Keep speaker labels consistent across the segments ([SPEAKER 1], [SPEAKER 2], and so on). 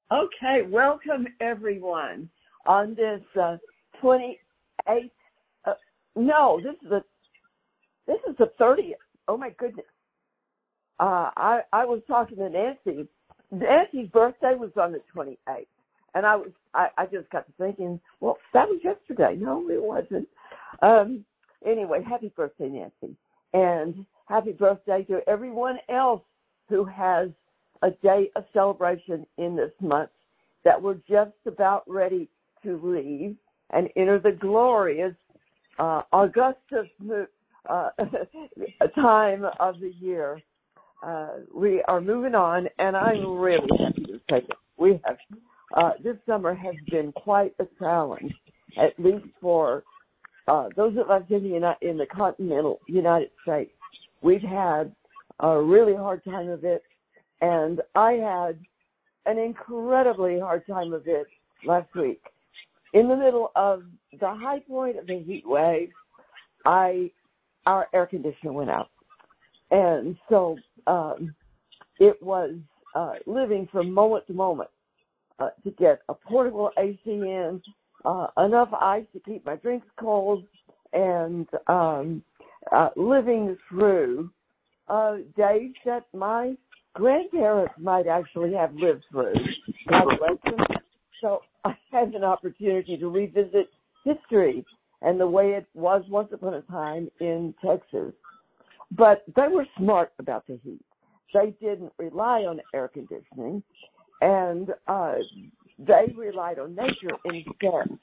[SPEAKER 1] Okay, welcome everyone on this 28th. No, this is the 30th. Oh my goodness. I was talking to Nancy. Nancy's birthday was on the 28th, and I just got to thinking, well, that was yesterday. No, it wasn't. Anyway, happy birthday, Nancy, and happy birthday to everyone else who has a day of celebration in this month that we're just about ready to leave and enter the glorious Augustus time of the year. We are moving on, and I'm really happy to say that we have. This summer has been quite a challenge, at least for those of us in the continental United States. We've had a really hard time of it, and I had an incredibly hard time of it last week. In the middle of the high point of the heat wave, our air conditioner went out. And so it was living from moment to moment to get a portable AC in, enough ice to keep my drinks cold, and living through days that my grandparents might actually have lived through. God bless them. So I had an opportunity to revisit history and the way it was once upon a time in Texas. But they were smart about the heat. They didn't rely on air conditioning, and they relied on nature instead.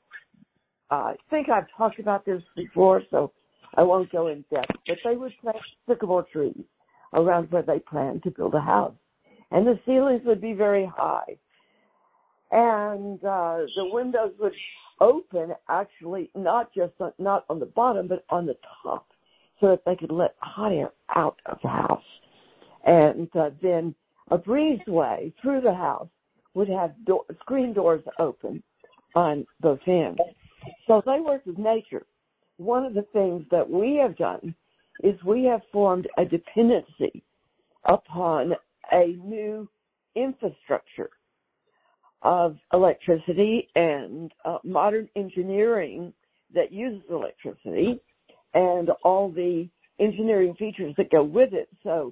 [SPEAKER 1] I think I've talked about this before, so I won't go in depth, but they would plant sycamore trees around where they planned to build a house. And the ceilings would be very high. And the windows would open, actually, not on the bottom, but on the top, so that they could let hot air out of the house. And then a breezeway through the house would have screen doors open on both ends. So they worked with nature. One of the things that we have done is we have formed a dependency upon a new infrastructure of electricity and modern engineering that uses electricity and all the engineering features that go with it. So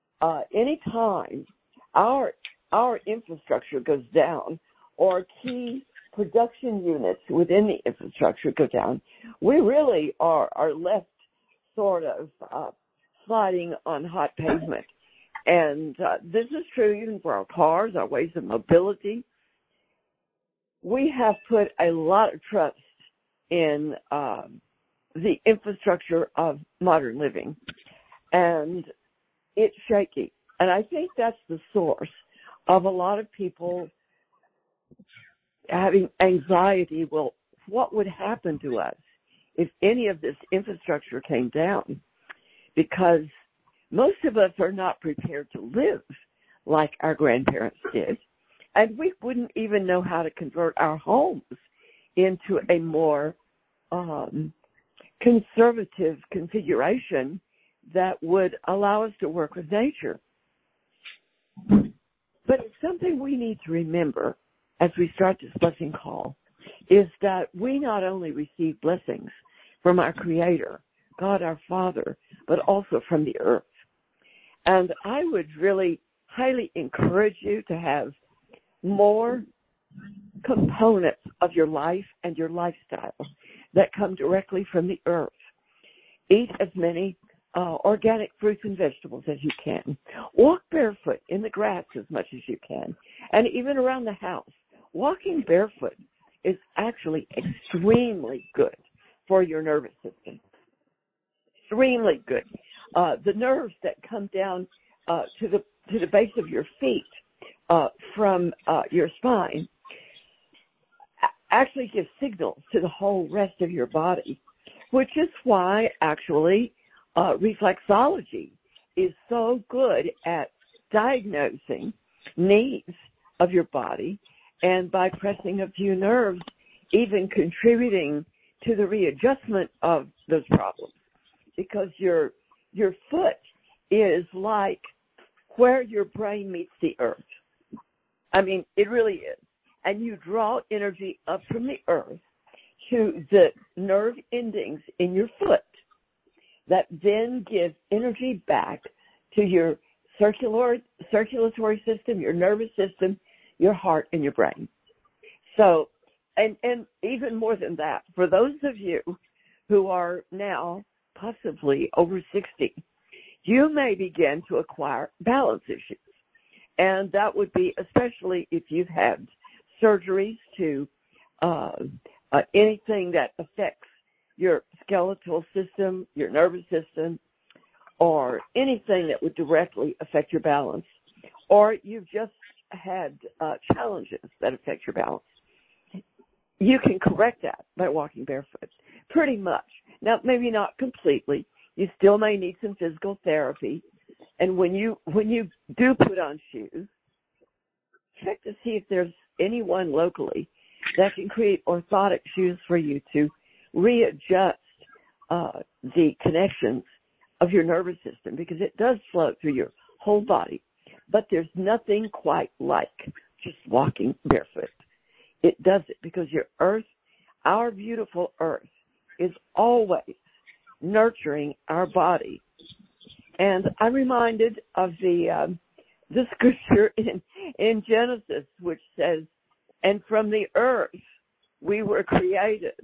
[SPEAKER 1] anytime our infrastructure goes down or key production units within the infrastructure go down, we really are left sort of sliding on hot pavement. And this is true even for our cars, our ways of mobility. We have put a lot of trust in the infrastructure of modern living, and it's shaky. And I think that's the source of a lot of people having anxiety. Well, what would happen to us if any of this infrastructure came down? Because most of us are not prepared to live like our grandparents did, and we wouldn't even know how to convert our homes into a more conservative configuration that would allow us to work with nature. But it's something we need to remember as we start this blessing call, is that we not only receive blessings from our Creator, God our Father, but also from the earth. And I would really highly encourage you to have more components of your life and your lifestyle that come directly from the earth. Eat as many organic fruits and vegetables as you can. Walk barefoot in the grass as much as you can. And even around the house, walking barefoot is actually extremely good for your nervous system. Extremely good. The nerves that come down to the base of your feet from your spine actually give signals to the whole rest of your body, which is why actually reflexology is so good at diagnosing needs of your body, and by pressing a few nerves, even contributing to the readjustment of those problems. Because your foot is like where your brain meets the earth. I mean, it really is. And you draw energy up from the earth to the nerve endings in your foot that then gives energy back to your circulatory system, your nervous system, your heart, and your brain. So, and even more than that, for those of you who are now possibly over 60, you may begin to acquire balance issues. And that would be especially if you've had surgeries to anything that affects your skeletal system, your nervous system, or anything that would directly affect your balance, or you've just had challenges that affect your balance. You can correct that by walking barefoot, pretty much. Now, maybe not completely. You still may need some physical therapy. And when you do put on shoes, check to see if there's anyone locally that can create orthotic shoes for you to readjust the connections of your nervous system, because it does flow through your whole body. But there's nothing quite like just walking barefoot. It does it because your earth, our beautiful earth, is always nurturing our body. And I'm reminded of the scripture in Genesis, which says, "And from the earth we were created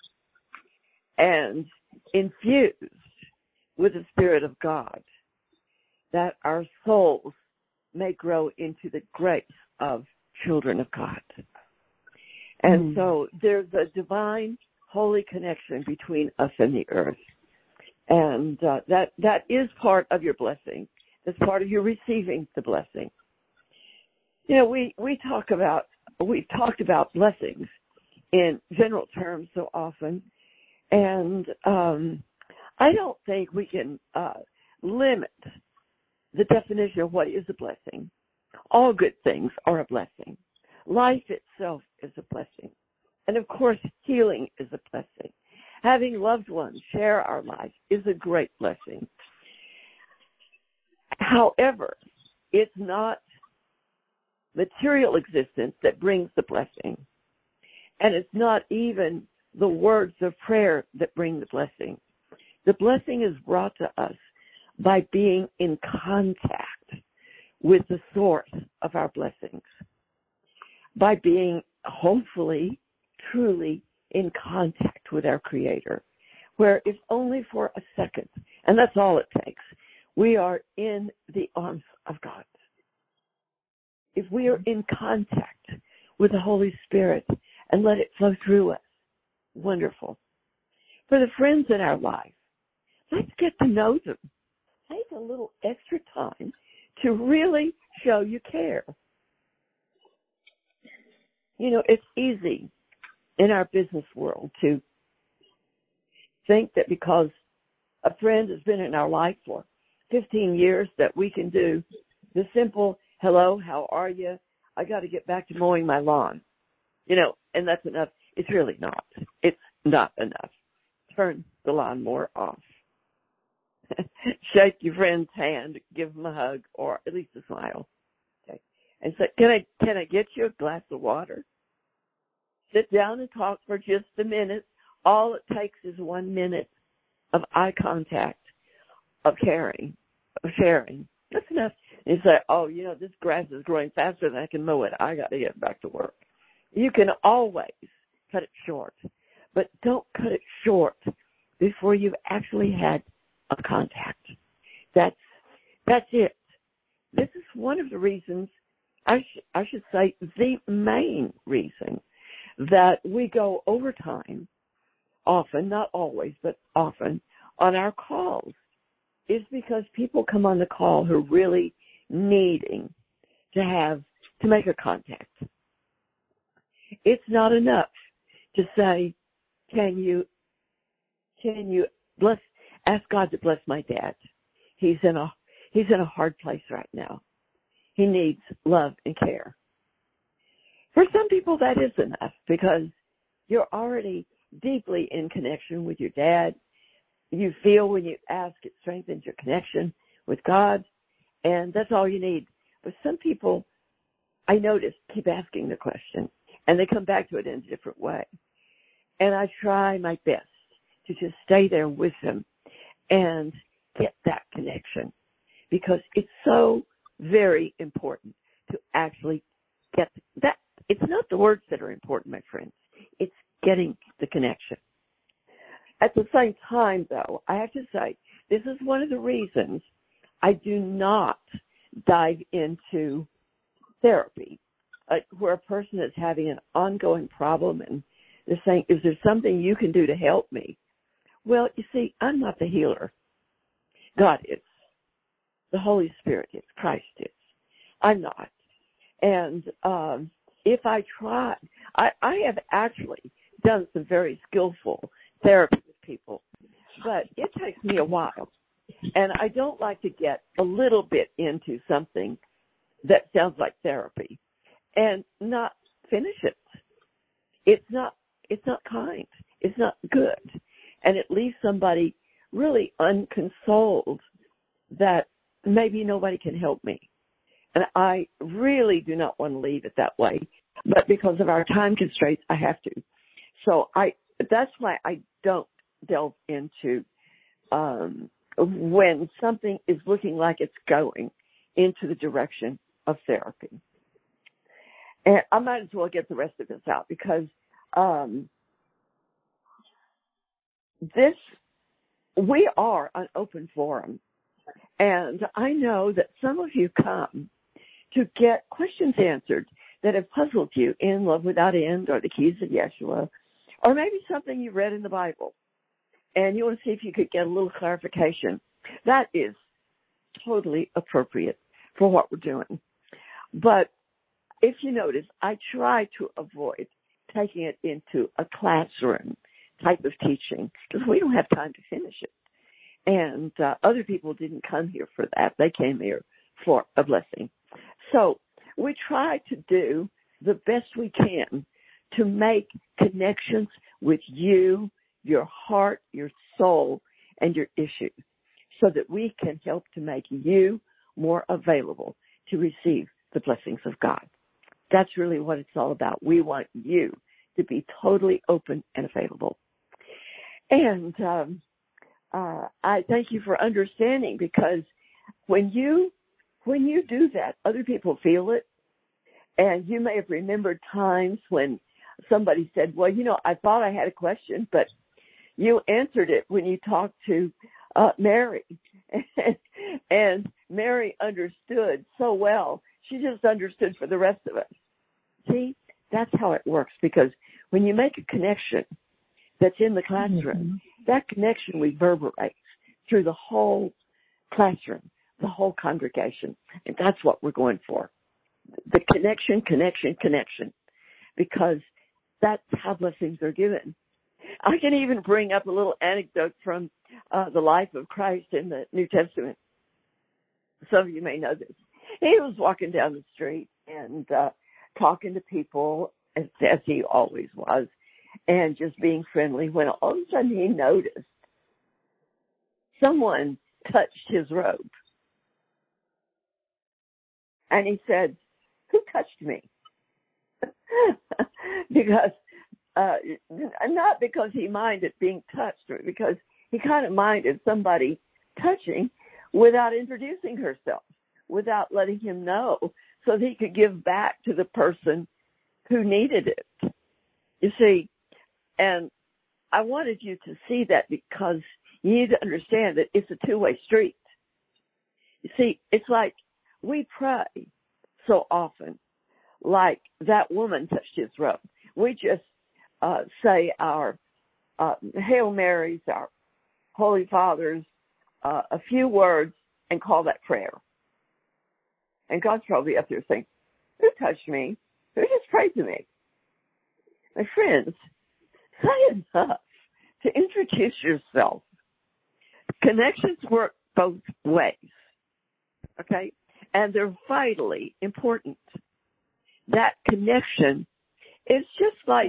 [SPEAKER 1] and infused with the Spirit of God, that our souls may grow into the grace of children of God." And so there's a divine, holy connection between us and the earth. And that is part of your blessing. That's part of your receiving the blessing. You know, we've talked about blessings in general terms so often, and I don't think we can limit the definition of what is a blessing. All good things are a blessing. Life itself is a blessing. And of course, healing is a blessing. Having loved ones share our life is a great blessing. However, it's not material existence that brings the blessing. And it's not even the words of prayer that bring the blessing. The blessing is brought to us by being in contact with the source of our blessings, by being hopefully, truly in contact with our Creator, where if only for a second, and that's all it takes, we are in the arms of God. If we are in contact with the Holy Spirit and let it flow through us, wonderful. For the friends in our life, let's get to know them. Take a little extra time to really show you care. You know, it's easy in our business world to think that because a friend has been in our life for 15 years that we can do the simple, "Hello, how are you? I got to get back to mowing my lawn." You know, and that's enough. It's really not. It's not enough. Turn the lawnmower off. Shake your friend's hand, give them a hug, or at least a smile. Okay. And say, can I get you a glass of water? Sit down and talk for just a minute. All it takes is 1 minute of eye contact, of caring, of sharing. That's enough. You say, "Oh, you know, this grass is growing faster than I can mow it. I got to get back to work." You can always cut it short, but don't cut it short before you've actually had a contact. That's it. This is one of the reasons, I should say the main reason, that we go overtime often, not always, but often, on our calls, is because people come on the call who are really needing to make a contact. It's not enough to say, can you ask God to bless my dad? He's in a hard place right now. He needs love and care. For some people, that is enough because you're already deeply in connection with your dad. You feel when you ask, it strengthens your connection with God, and that's all you need. But some people I notice keep asking the question, and they come back to it in a different way. And I try my best to just stay there with them and get that connection, because it's so very important to actually get that. It's not the words that are important, my friends. It's getting the connection. At the same time, though, I have to say, this is one of the reasons I do not dive into therapy, where a person is having an ongoing problem and they're saying, is there something you can do to help me? Well, you see, I'm not the healer. God is. The Holy Spirit is. Christ is. I'm not. And if I try, I have actually done some very skillful therapy with people, but it takes me a while. And I don't like to get a little bit into something that sounds like therapy and not finish it. It's not kind. It's not good. And it leaves somebody really unconsoled that maybe nobody can help me. And I really do not want to leave it that way. But because of our time constraints, I have to. So that's why I don't delve into when something is looking like it's going into the direction of therapy. And I might as well get the rest of this out, because we are an open forum. And I know that some of you come to get questions answered that have puzzled you in Love Without End or the Keys of Yeshua, or maybe something you read in the Bible, and you want to see if you could get a little clarification. That is totally appropriate for what we're doing. But if you notice, I try to avoid taking it into a classroom type of teaching, because we don't have time to finish it. And other people didn't come here for that. They came here for a blessing. So we try to do the best we can to make connections with you, your heart, your soul, and your issue, so that we can help to make you more available to receive the blessings of God. That's really what it's all about. We want you to be totally open and available. And I thank you for understanding, because when you do that, other people feel it. And you may have remembered times when somebody said, well, I thought I had a question, but you answered it when you talked to Mary. And Mary understood so well. She just understood for the rest of us. See, that's how it works, because when you make a connection that's in the classroom, that connection reverberates through the whole classroom, the whole congregation. And that's what we're going for. The connection, because that's how blessings are given. I can even bring up a little anecdote from the life of Christ in the New Testament. Some of you may know this. He was walking down the street and talking to people, as he always was, and just being friendly, when all of a sudden he noticed someone touched his robe. And he said, who touched me? Because, not because he minded being touched, or because he kind of minded somebody touching without introducing herself, without letting him know, so that he could give back to the person who needed it. You see, and I wanted you to see that, because you need to understand that it's a two-way street. You see, it's like we pray so often, like that woman touched his robe. We just say our Hail Marys, our Holy Fathers, a few words, and call that prayer. And God's probably up there saying, who touched me? Who just prayed to me? My friends, say enough to introduce yourself. Connections work both ways, okay? And they're vitally important. That connection is just like,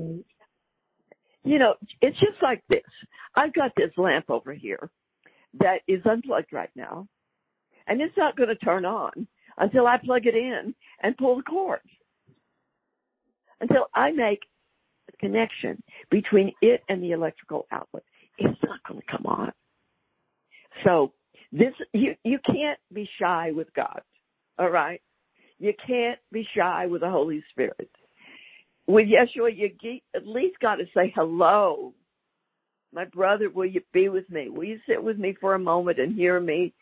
[SPEAKER 1] it's just like this. I've got this lamp over here that is unplugged right now, and it's not going to turn on until I plug it in and pull the cord. Until I make a connection between it and the electrical outlet, it's not going to come on. So you can't be shy with God, all right? You can't be shy with the Holy Spirit. With Yeshua, you at least got to say hello. My brother, will you be with me? Will you sit with me for a moment and hear me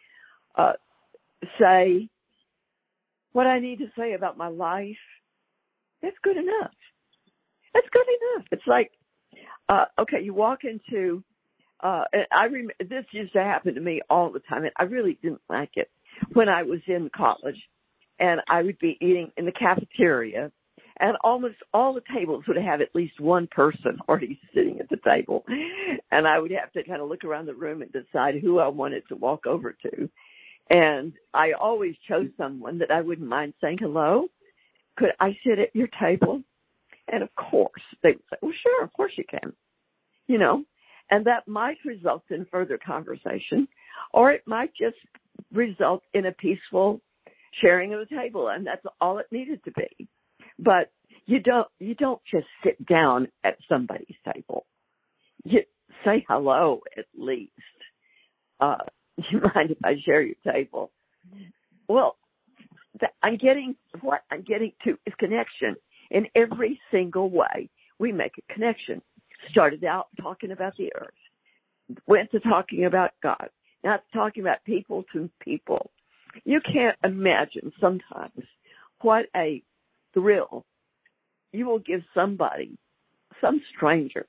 [SPEAKER 1] say what I need to say about my life? That's good enough. That's good enough. It's like, okay, you walk into, and I remember this used to happen to me all the time, and I really didn't like it when I was in college, and I would be eating in the cafeteria, and almost all the tables would have at least one person already sitting at the table, and I would have to kind of look around the room and decide who I wanted to walk over to, and I always chose someone that I wouldn't mind saying hello. Could I sit at your table? And of course, they would say, well, sure, of course you can, you know, and that might result in further conversation, or it might just result in a peaceful sharing of the table, and that's all it needed to be. But you don't just sit down at somebody's table. You say hello at least. You mind if I share your table? Well, what I'm getting to is connection. In every single way, we make a connection. Started out talking about the earth, went to talking about God, now it's talking about people to people. You can't imagine sometimes what a thrill you will give somebody, some stranger,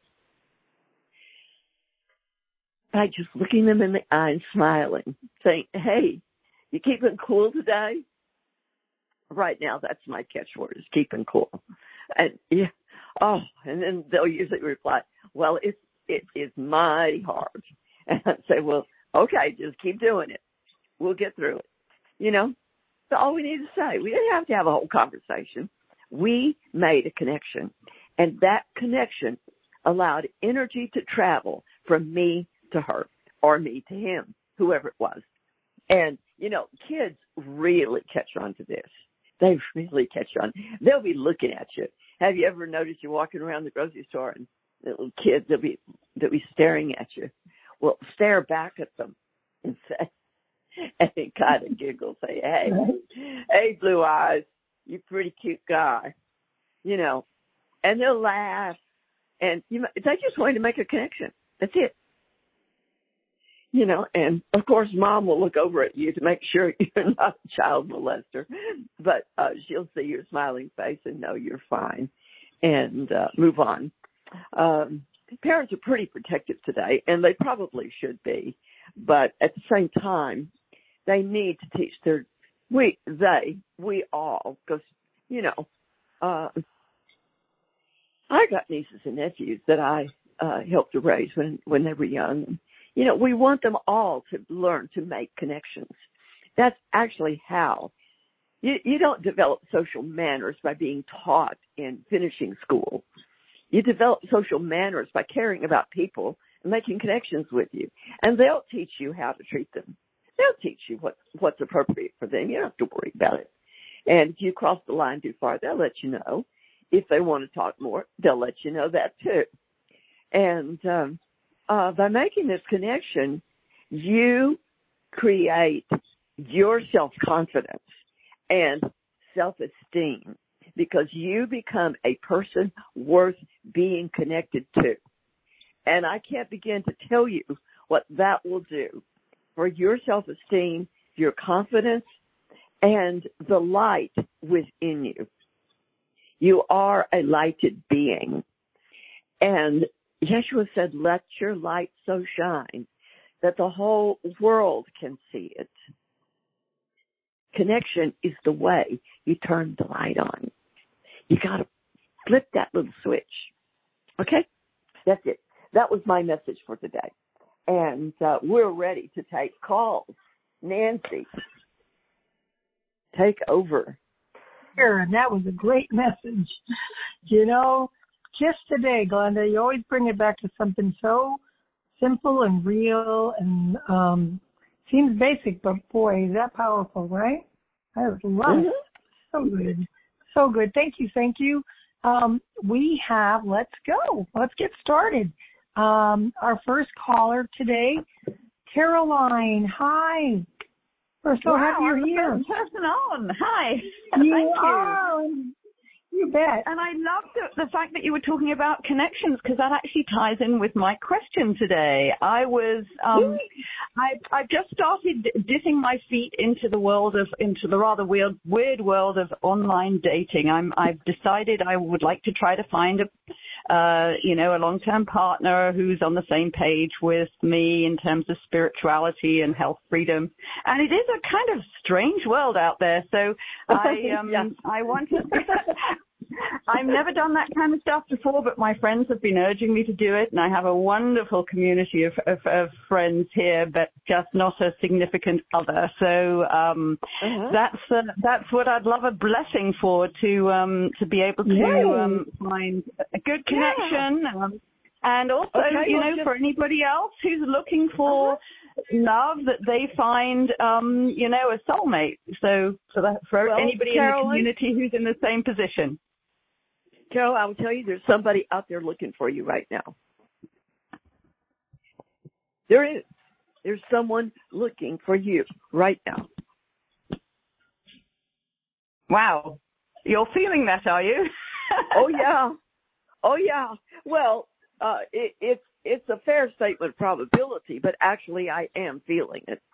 [SPEAKER 1] by just looking them in the eye and smiling, saying, hey, you keeping cool today? Right now, that's my catchword, is keeping cool. And yeah, and then they'll usually reply, well, it is mighty hard. And I'd say, well, okay, just keep doing it. We'll get through it. You know, that's all we need to say. We didn't have to have a whole conversation. We made a connection, and that connection allowed energy to travel from me to her or me to him, whoever it was. And, you know, kids really catch on to this. They really catch on. They'll be looking at you. Have you ever noticed you're walking around the grocery store and the little kids, they'll be staring at you? Well, stare back at them and say, and they kind of giggle, say, hey, blue eyes, you pretty cute guy, you know, and they'll laugh. And they just want to make a connection. That's it. You know, and of course, mom will look over at you to make sure you're not a child molester, but she'll see your smiling face and know you're fine and move on. Parents are pretty protective today, and they probably should be, but at the same time, they need to teach we all, because, you know, I got nieces and nephews that I helped to raise when they were young. You know, we want them all to learn to make connections. That's actually how. You don't develop social manners by being taught in finishing school. You develop social manners by caring about people and making connections with you. And they'll teach you how to treat them. They'll teach you what's appropriate for them. You don't have to worry about it. And if you cross the line too far, they'll let you know. If they want to talk more, they'll let you know that too. And by making this connection, you create your self-confidence and self-esteem because you become a person worth being connected to. And I can't begin to tell you what that will do for your self-esteem, your confidence, and the light within you. You are a lighted being. And Yeshua said, let your light so shine that the whole world can see it. Connection is the way you turn the light on. You got to flip that little switch. Okay? That's it. That was my message for today. And we're ready to take calls. Nancy, take over.
[SPEAKER 2] Sure, and that was a great message. You know, just today, Glenda, you always bring it back to something so simple and real and seems basic, but boy, is that powerful, right? I love it. So good. So good. Thank you. Thank you. Let's go. Let's get started. Our first caller today, Caroline. Hi. We're so happy you're here.
[SPEAKER 3] I'm the first person on. Hi.
[SPEAKER 2] Thank you. You bet.
[SPEAKER 3] And I love the fact that you were talking about connections, because that actually ties in with my question today. I've just started dipping my feet into the rather weird world of online dating. I've decided I would like to try to find a long-term partner who's on the same page with me in terms of spirituality and health freedom. And it is a kind of strange world out there. So I want to. I've never done that kind of stuff before, but my friends have been urging me to do it, and I have a wonderful community of friends here, but just not a significant other. So that's what I'd love a blessing for, to be able to find a good connection. And also, for anybody else who's looking for love, that they find, a soulmate. So for anybody in the community who's in the same position.
[SPEAKER 1] Carol, I will tell you, there's somebody out there looking for you right now. There is. There's someone looking for you right now.
[SPEAKER 3] Wow. You're feeling that, are you?
[SPEAKER 1] Oh, yeah. Well, it's a fair statement of probability, but actually I am feeling it.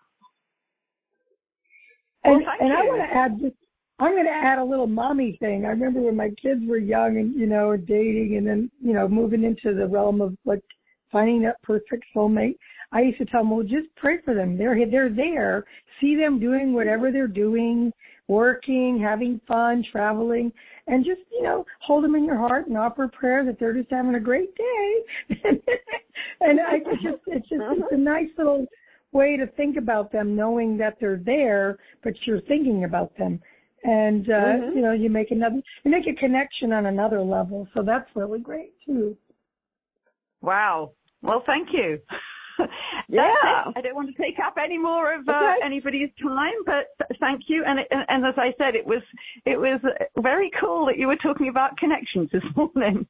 [SPEAKER 2] And I want to add this. I'm going to add a little mommy thing. I remember when my kids were young and, dating and then, moving into the realm of like finding that perfect soulmate. I used to tell them, well, just pray for them. They're there. See them doing whatever they're doing, working, having fun, traveling, and just, hold them in your heart and offer a prayer that they're just having a great day. And it's a nice little way to think about them, knowing that they're there, but you're thinking about them. And, you make a connection on another level. So that's really great too.
[SPEAKER 3] Wow. Well, thank you.
[SPEAKER 1] Yeah.
[SPEAKER 3] I don't want to take up any more of anybody's time, but thank you. And as I said, it was very cool that you were talking about connections this morning.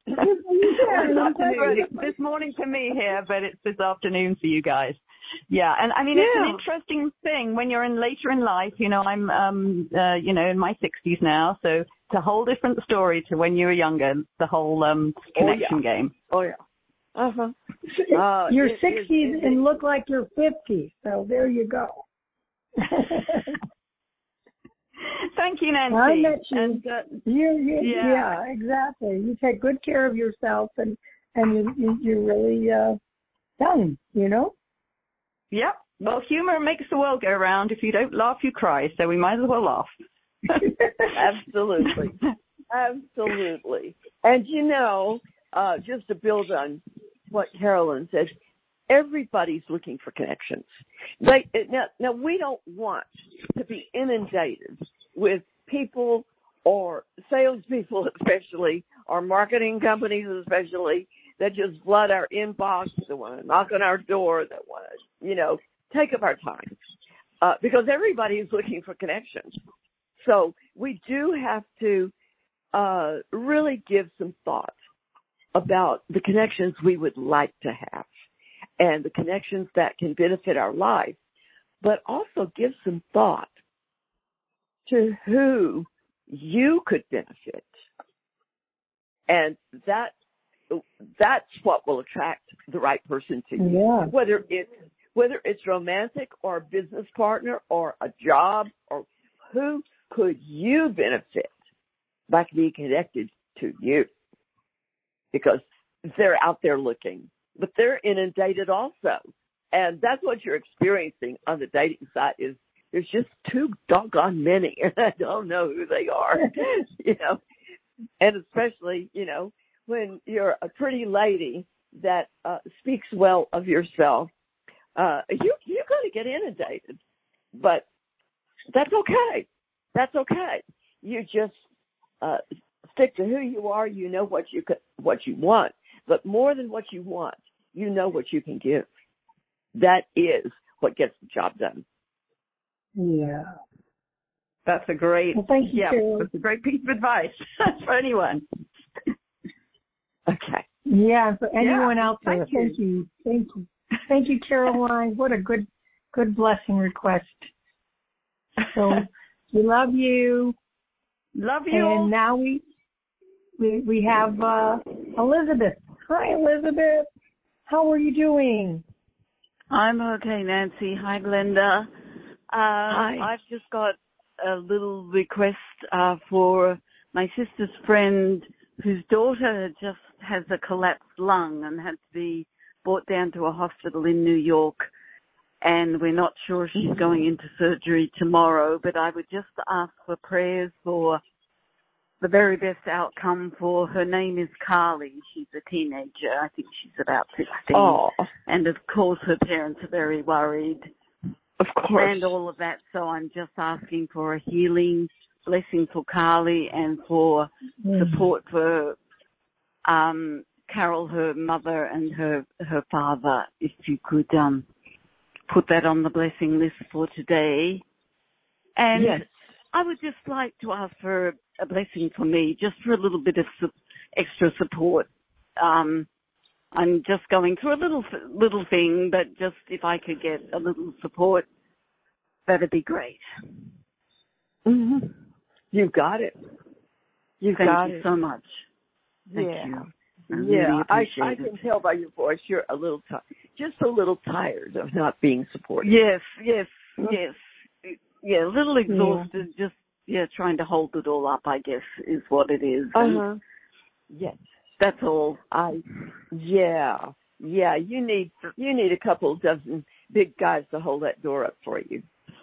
[SPEAKER 3] This morning for me here, but it's this afternoon for you guys. Yeah, and I mean, it's an interesting thing when you're later in life. I'm, in my 60s now, so it's a whole different story to when you were younger. The whole connection game.
[SPEAKER 1] Oh yeah.
[SPEAKER 2] You're 60s and look like you're 50, so there you go.
[SPEAKER 3] Thank you, Nancy.
[SPEAKER 2] I met you.
[SPEAKER 3] And,
[SPEAKER 2] yeah, exactly. You take good care of yourself, and you're really young,
[SPEAKER 3] Yep. Well, humor makes the world go round. If you don't laugh, you cry. So we might as well laugh.
[SPEAKER 1] Absolutely. And just to build on what Carolyn said, everybody's looking for connections. Now we don't want to be inundated with people or salespeople especially, or marketing companies especially, that just flood our inbox, that want to knock on our door, that want to, take up our time. Because everybody is looking for connections. So we do have to really give some thought about the connections we would like to have and the connections that can benefit our life, but also give some thought to who you could benefit. And that's what will attract the right person to you.
[SPEAKER 2] Yeah.
[SPEAKER 1] Whether it's romantic or a business partner or a job, or who could you benefit by being connected to you? Because they're out there looking, but they're inundated also. And that's what you're experiencing on the dating site is there's just too doggone many, and I don't know who they are, And especially, when you're a pretty lady that speaks well of yourself, you're going to get inundated. But that's okay. That's okay. You just stick to who you are. You know what you want. But more than what you want, you know what you can give. That is what gets the job done.
[SPEAKER 2] Yeah.
[SPEAKER 3] That's a great,
[SPEAKER 2] well, thank you, Carol.
[SPEAKER 3] that's a great piece of advice for anyone.
[SPEAKER 1] Okay.
[SPEAKER 2] Yeah, for anyone out there,
[SPEAKER 3] thank you.
[SPEAKER 2] Thank you, Caroline. What a good blessing request. So we love you.
[SPEAKER 3] Love you.
[SPEAKER 2] And now we have Elizabeth. Hi, Elizabeth. How are you doing?
[SPEAKER 4] I'm okay, Nancy. Hi, Glenda.
[SPEAKER 1] Hi.
[SPEAKER 4] I've just got a little request for my sister's friend whose daughter just has a collapsed lung and had to be brought down to a hospital in New York. And we're not sure if she's going into surgery tomorrow, but I would just ask for prayers for the very best outcome for her. Name is Carly. She's a teenager. I think she's about 16.
[SPEAKER 1] Oh.
[SPEAKER 4] And of course her parents are very worried.
[SPEAKER 1] Of course.
[SPEAKER 4] And all of that. So I'm just asking for a healing blessing for Carly and for support for Carol, her mother, and her father. If you could put that on the blessing list for today. And
[SPEAKER 1] yes.
[SPEAKER 4] I would just like to ask for a blessing for me, just for a little bit of extra support. I'm just going through a little thing, but just if I could get a little support, that'd be great.
[SPEAKER 1] Mm-hmm. You got it.
[SPEAKER 4] Thank you so much. Thank you. I really appreciate
[SPEAKER 1] I can tell by your voice you're a little just a little tired of not being supported.
[SPEAKER 4] Yes. Yeah, a little exhausted, just trying to hold it all up, I guess, is what it is.
[SPEAKER 1] Yes.
[SPEAKER 4] That's all.
[SPEAKER 1] Yeah. You need a couple dozen big guys to hold that door up for you.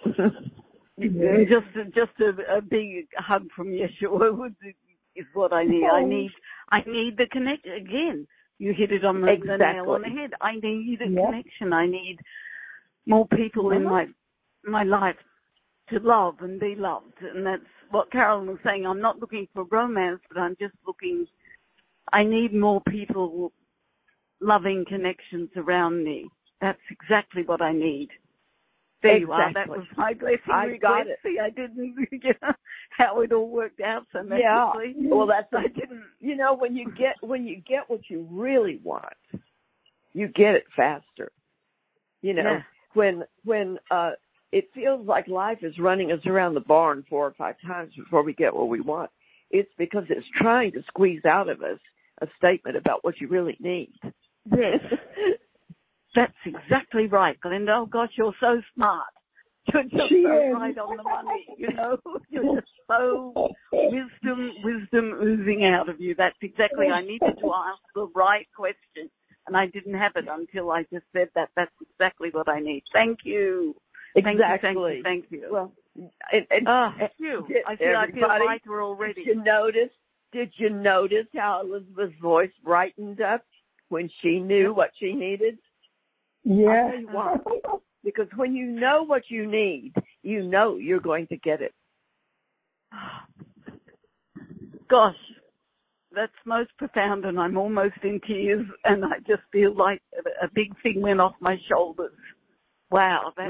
[SPEAKER 4] Just a big hug from Yeshua is what I need. I need the connection again. You hit it on the nail on the head. I need a connection. I need more people in my life to love and be loved. And that's what Carolyn was saying. I'm not looking for romance, but I'm just I need more people, loving connections around me. That's exactly what I need. There you are. That was my blessing request.
[SPEAKER 1] Got it.
[SPEAKER 4] See, I didn't get how it all worked out so magically.
[SPEAKER 1] Yeah. Well, I didn't. When you get what you really want, you get it faster. When it feels like life is running us around the barn 4 or 5 times before we get what we want, it's because it's trying to squeeze out of us a statement about what you really need.
[SPEAKER 4] Yes. That's exactly right, Glenda. Oh, gosh, you're so smart. You're just right on the money, You're just so wisdom oozing out of you. That's exactly, I needed to ask the right question, and I didn't have it until I just said that. That's exactly what I need. Thank you.
[SPEAKER 1] Exactly.
[SPEAKER 4] Thank you.
[SPEAKER 1] Well,
[SPEAKER 4] I feel lighter already.
[SPEAKER 1] Did you notice how Elizabeth's voice brightened up when she knew what she needed?
[SPEAKER 2] Yeah.
[SPEAKER 1] I'll tell you why. Because when you know what you need, you know you're going to get it.
[SPEAKER 4] Gosh, that's most profound, and I'm almost in tears, and I just feel like a big thing went off my shoulders. Wow. That's,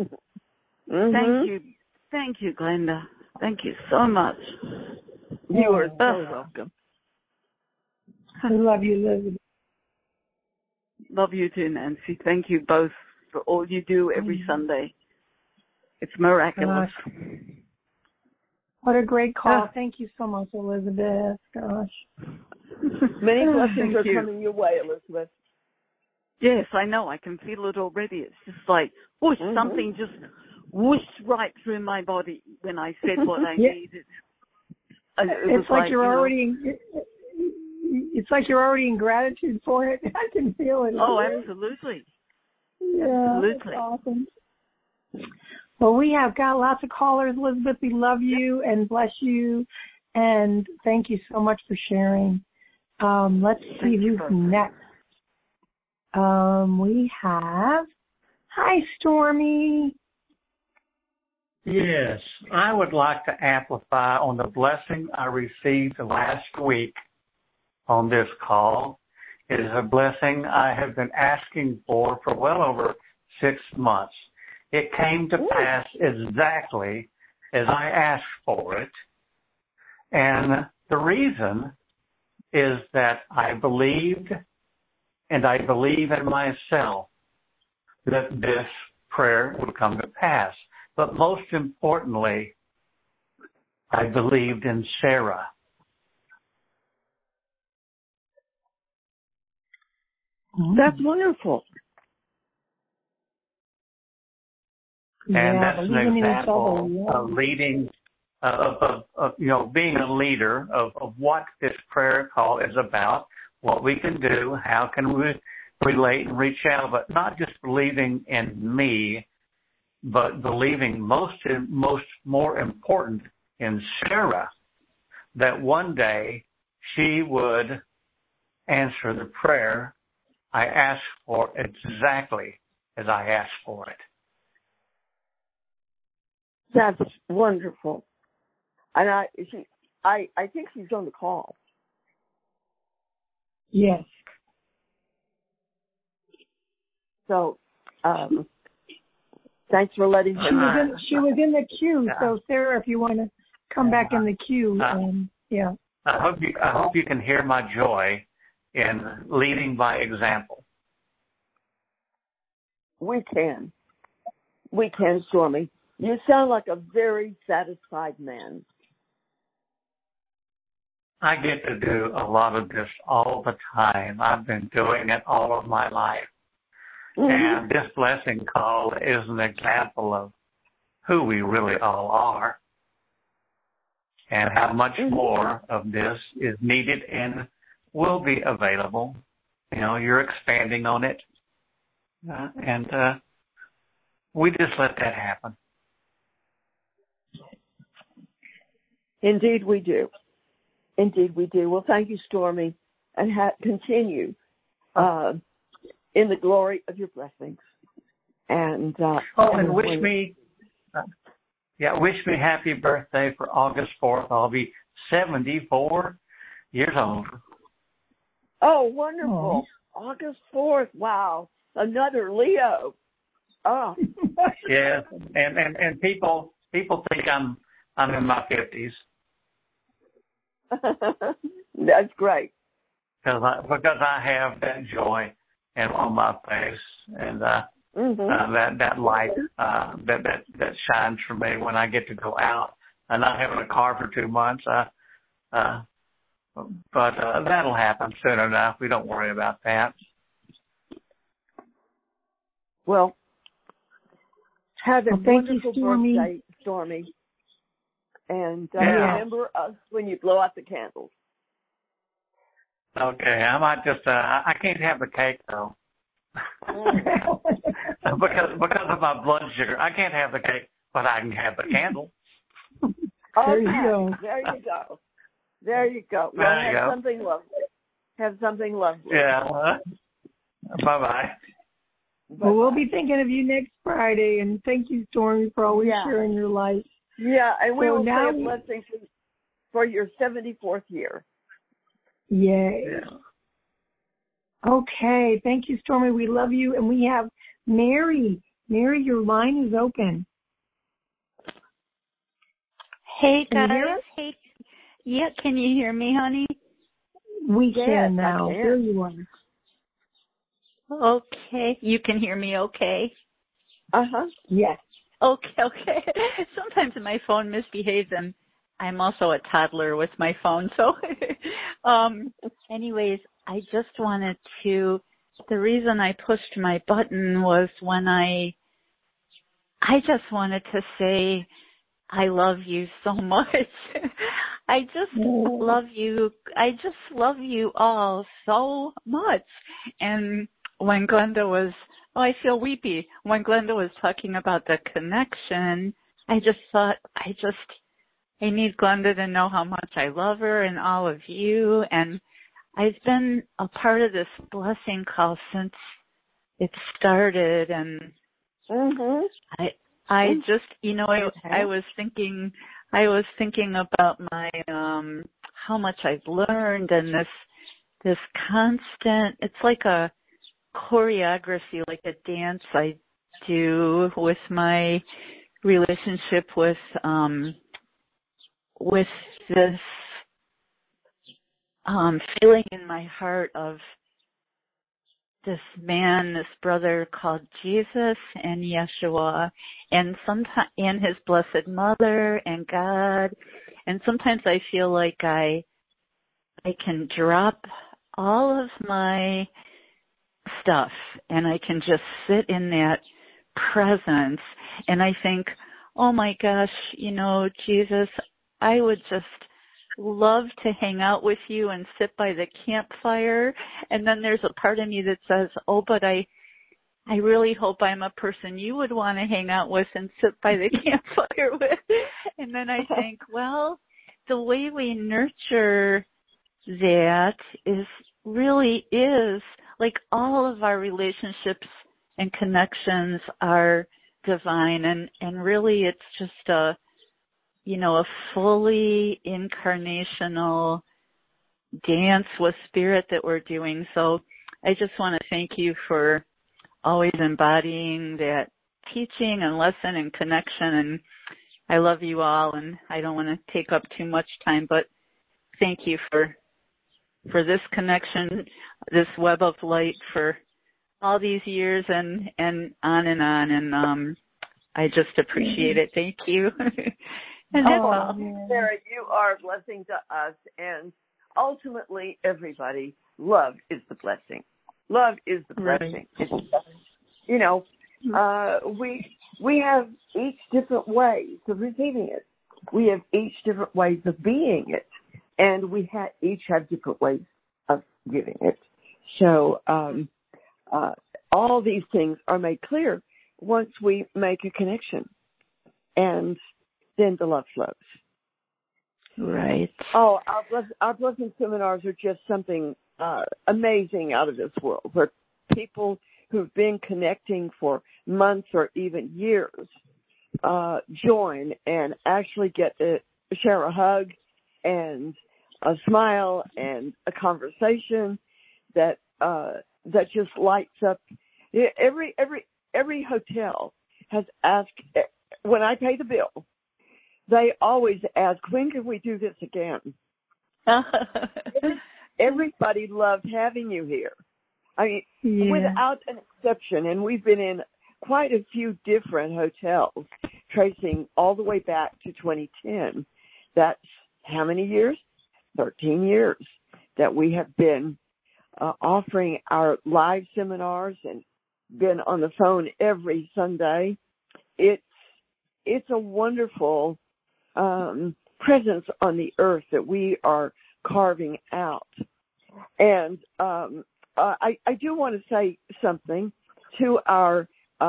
[SPEAKER 4] Thank you, Glenda. Thank you so much.
[SPEAKER 1] You are so welcome.
[SPEAKER 2] We love you, Elizabeth.
[SPEAKER 4] Love you too, Nancy. Thank you both for all you do every Sunday. It's miraculous.
[SPEAKER 2] Gosh. What a great call. Thank you so much, Elizabeth. Gosh.
[SPEAKER 1] Many blessings are coming your way, Elizabeth.
[SPEAKER 4] Yes, I know. I can feel it already. It's just like, whoosh, something just whooshed right through my body when I said what I needed.
[SPEAKER 2] It's like you're already it's like you're already in gratitude for it. I can feel it.
[SPEAKER 4] Oh, absolutely.
[SPEAKER 2] Yeah,
[SPEAKER 4] absolutely.
[SPEAKER 2] That's awesome. Well, we have got lots of callers, Elizabeth. We love you and bless you, and thank you so much for sharing. Let's see who's next. We have, hi, Stormy.
[SPEAKER 5] Yes, I would like to amplify on the blessing I received last week on this call. It is a blessing I have been asking for well over 6 months. It came to pass exactly as I asked for it. And the reason is that I believed, and I believe in myself, that this prayer would come to pass. But most importantly, I believed in Sarah.
[SPEAKER 1] That's wonderful.
[SPEAKER 5] And that's an example of leading, being a leader of what this prayer call is about, what we can do, how can we relate and reach out, but not just believing in me, but believing more important in Sarah, that one day she would answer the prayer I asked for exactly as I asked for it.
[SPEAKER 1] That's wonderful. And I think she's on the call.
[SPEAKER 2] Yes.
[SPEAKER 1] So, thanks for letting her know.
[SPEAKER 2] She was in the queue. Yeah. So Sarah, if you want to come back in the queue, yeah.
[SPEAKER 5] I hope you can hear my joy in leading by example.
[SPEAKER 1] We can, Stormy. You sound like a very satisfied man.
[SPEAKER 5] I get to do a lot of this all the time. I've been doing it all of my life. Mm-hmm. And this blessing call is an example of who we really all are and how much more of this is needed and will be available. You're expanding on it. And we just let that happen.
[SPEAKER 1] Indeed we do. Well, thank you, Stormy, and continue in the glory of your blessings. And
[SPEAKER 5] wish me happy birthday for August 4th. I'll be 74 years old.
[SPEAKER 1] Oh, wonderful! Oh. August 4th. Wow, another Leo. Oh.
[SPEAKER 5] Yes, and people think I'm in my 50s.
[SPEAKER 1] That's great.
[SPEAKER 5] Because I have that joy on my face and that light that shines for me when I get to go out. I'm not having a car for 2 months, but that'll happen soon enough. We don't worry about that.
[SPEAKER 1] Well, have a wonderful birthday, Stormy. And remember us when you blow out the candles.
[SPEAKER 5] Okay, I might just, I can't have the cake though. because of my blood sugar. I can't have the cake, but I can have the candle.
[SPEAKER 1] Okay, there you go. Well, have something lovely.
[SPEAKER 5] Yeah. Bye-bye.
[SPEAKER 2] Well, we'll be thinking of you next Friday, and thank you, Stormy, for always sharing your light.
[SPEAKER 1] Yeah, and we will say a blessing for your 74th year.
[SPEAKER 2] Yay. Yeah. Okay, thank you, Stormy. We love you. And we have Mary. Mary, your line is open.
[SPEAKER 6] Hey, guys. Hey. Yeah, can you hear me, honey?
[SPEAKER 2] We can now. There you are.
[SPEAKER 6] Okay. You can hear me okay?
[SPEAKER 1] Uh-huh.
[SPEAKER 2] Yes.
[SPEAKER 6] Okay. Sometimes my phone misbehaves, and I'm also a toddler with my phone. So anyways, I just wanted to, the reason I pushed my button was when I just wanted to say I love you so much. I just love you. I just love you all so much. And when Glenda was, I feel weepy. When Glenda was talking about the connection, I just thought, I need Glenda to know how much I love her and all of you. And I've been a part of this blessing call since it started. And I just, I was thinking about my, how much I've learned and this constant, it's like a choreography, like a dance I do with my relationship with this feeling in my heart of this man, this brother called Jesus and Yeshua, and his Blessed Mother and God. And sometimes I feel like I can drop all of my stuff and I can just sit in that presence, and I think, oh my gosh, Jesus, I would just love to hang out with you and sit by the campfire. And then there's a part of me that says, oh, but I really hope I'm a person you would want to hang out with and sit by the campfire with. And then I think, well, the way we nurture that really is like all of our relationships and connections are divine, and really it's just a fully incarnational dance with spirit that we're doing. So I just want to thank you for always embodying that teaching and lesson and connection. And I love you all, and I don't want to take up too much time, but thank you for this connection, this web of light for all these years and on and on. And I just appreciate it. Thank you. And that's all.
[SPEAKER 1] Sarah, you are a blessing to us, and ultimately everybody, love is the blessing. Love is the blessing. We have each different ways of receiving it. We have each different ways of being it, and we each have different ways of giving it. So all these things are made clear once we make a connection, and then the love flows.
[SPEAKER 6] Right.
[SPEAKER 1] Oh, our blessing seminars are just something amazing out of this world, where people who've been connecting for months or even years join and actually get to share a hug and a smile and a conversation that just lights up. Every hotel has asked, when I pay the bill, they always ask, when can we do this again? Everybody loved having you here. I mean, without an exception, and we've been in quite a few different hotels, tracing all the way back to 2010. That's how many years? 13 years that we have been offering our live seminars and been on the phone every Sunday. It's a wonderful presence on the earth that we are carving out. And I do want to say something to our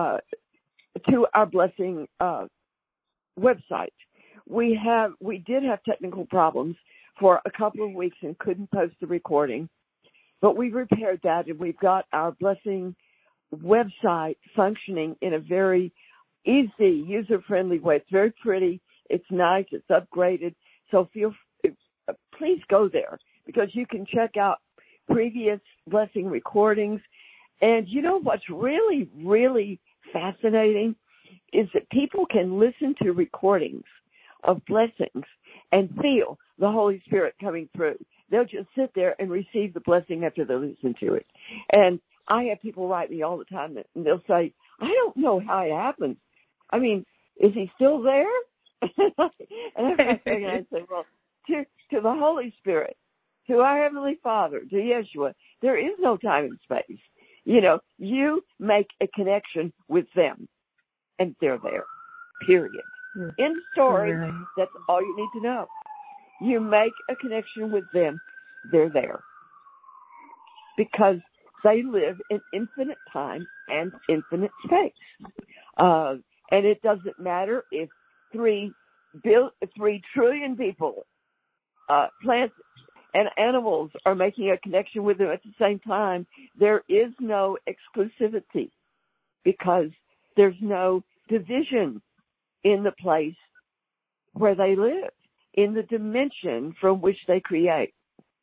[SPEAKER 1] blessing website. We did have technical problems for a couple of weeks and couldn't post the recording, but we repaired that, and we've got our blessing website functioning in a very easy, user-friendly way. It's very pretty. It's nice. It's upgraded. So please go there, because you can check out previous blessing recordings. And you know what's really, really fascinating is that people can listen to recordings of blessings and feel the Holy Spirit coming through. They'll just sit there and receive the blessing after they listen to it. And I have people write me all the time, and they'll say, I don't know how it happens. I mean, is he still there? And I say, well, to the Holy Spirit, to our Heavenly Father, to Yeshua, there is no time and space. You make a connection with them, and they're there, period. End story. Right. That's all you need to know. You make a connection with them, they're there. Because they live in infinite time and infinite space. And it doesn't matter if 3 trillion people, plants and animals, are making a connection with them at the same time. There is no exclusivity, because there's no division in the place where they live, in the dimension from which they create.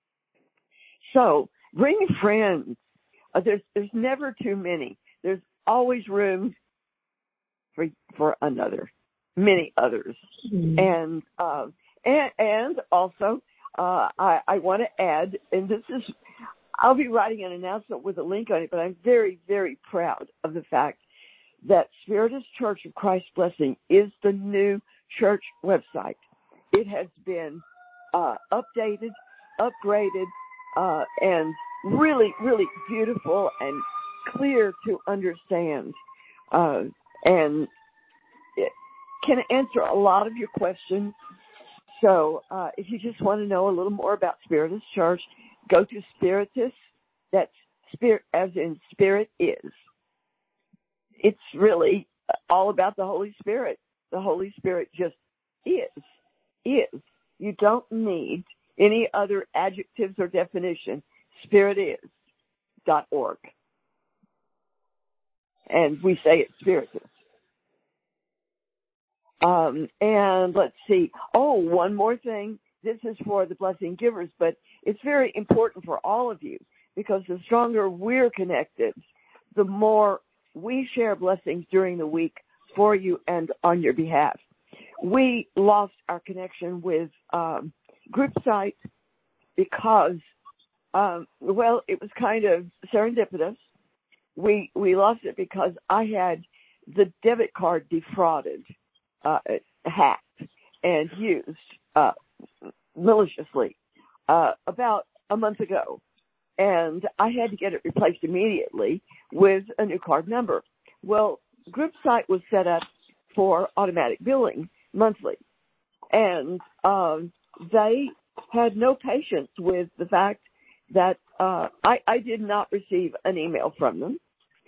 [SPEAKER 1] So bring friends. There's never too many. There's always room for another. many others. And also, I want to add, and I'll be writing an announcement with a link on it, but I'm very, very proud of the fact that Spiritist Church of Christ Blessing is the new church website. It has been updated, upgraded, and really, really beautiful and clear to understand. And it can answer a lot of your questions. So if you just want to know a little more about Spiritist Church, go to Spiritist. That's Spirit as in Spirit is. It's really all about the Holy Spirit. The Holy Spirit just is. You don't need any other adjectives or definition. SpiritIs.org. And we say it's Spiritist. And let's see. Oh, one more thing. This is for the blessing givers, but it's very important for all of you because the stronger we're connected, the more we share blessings during the week for you and on your behalf. We lost our connection with GroupSite because, it was kind of serendipitous. We lost it because I had the debit card defrauded, hacked, and used maliciously about a month ago. And I had to get it replaced immediately with a new card number. Well, GroupSite was set up for automatic billing monthly. And they had no patience with the fact that I did not receive an email from them.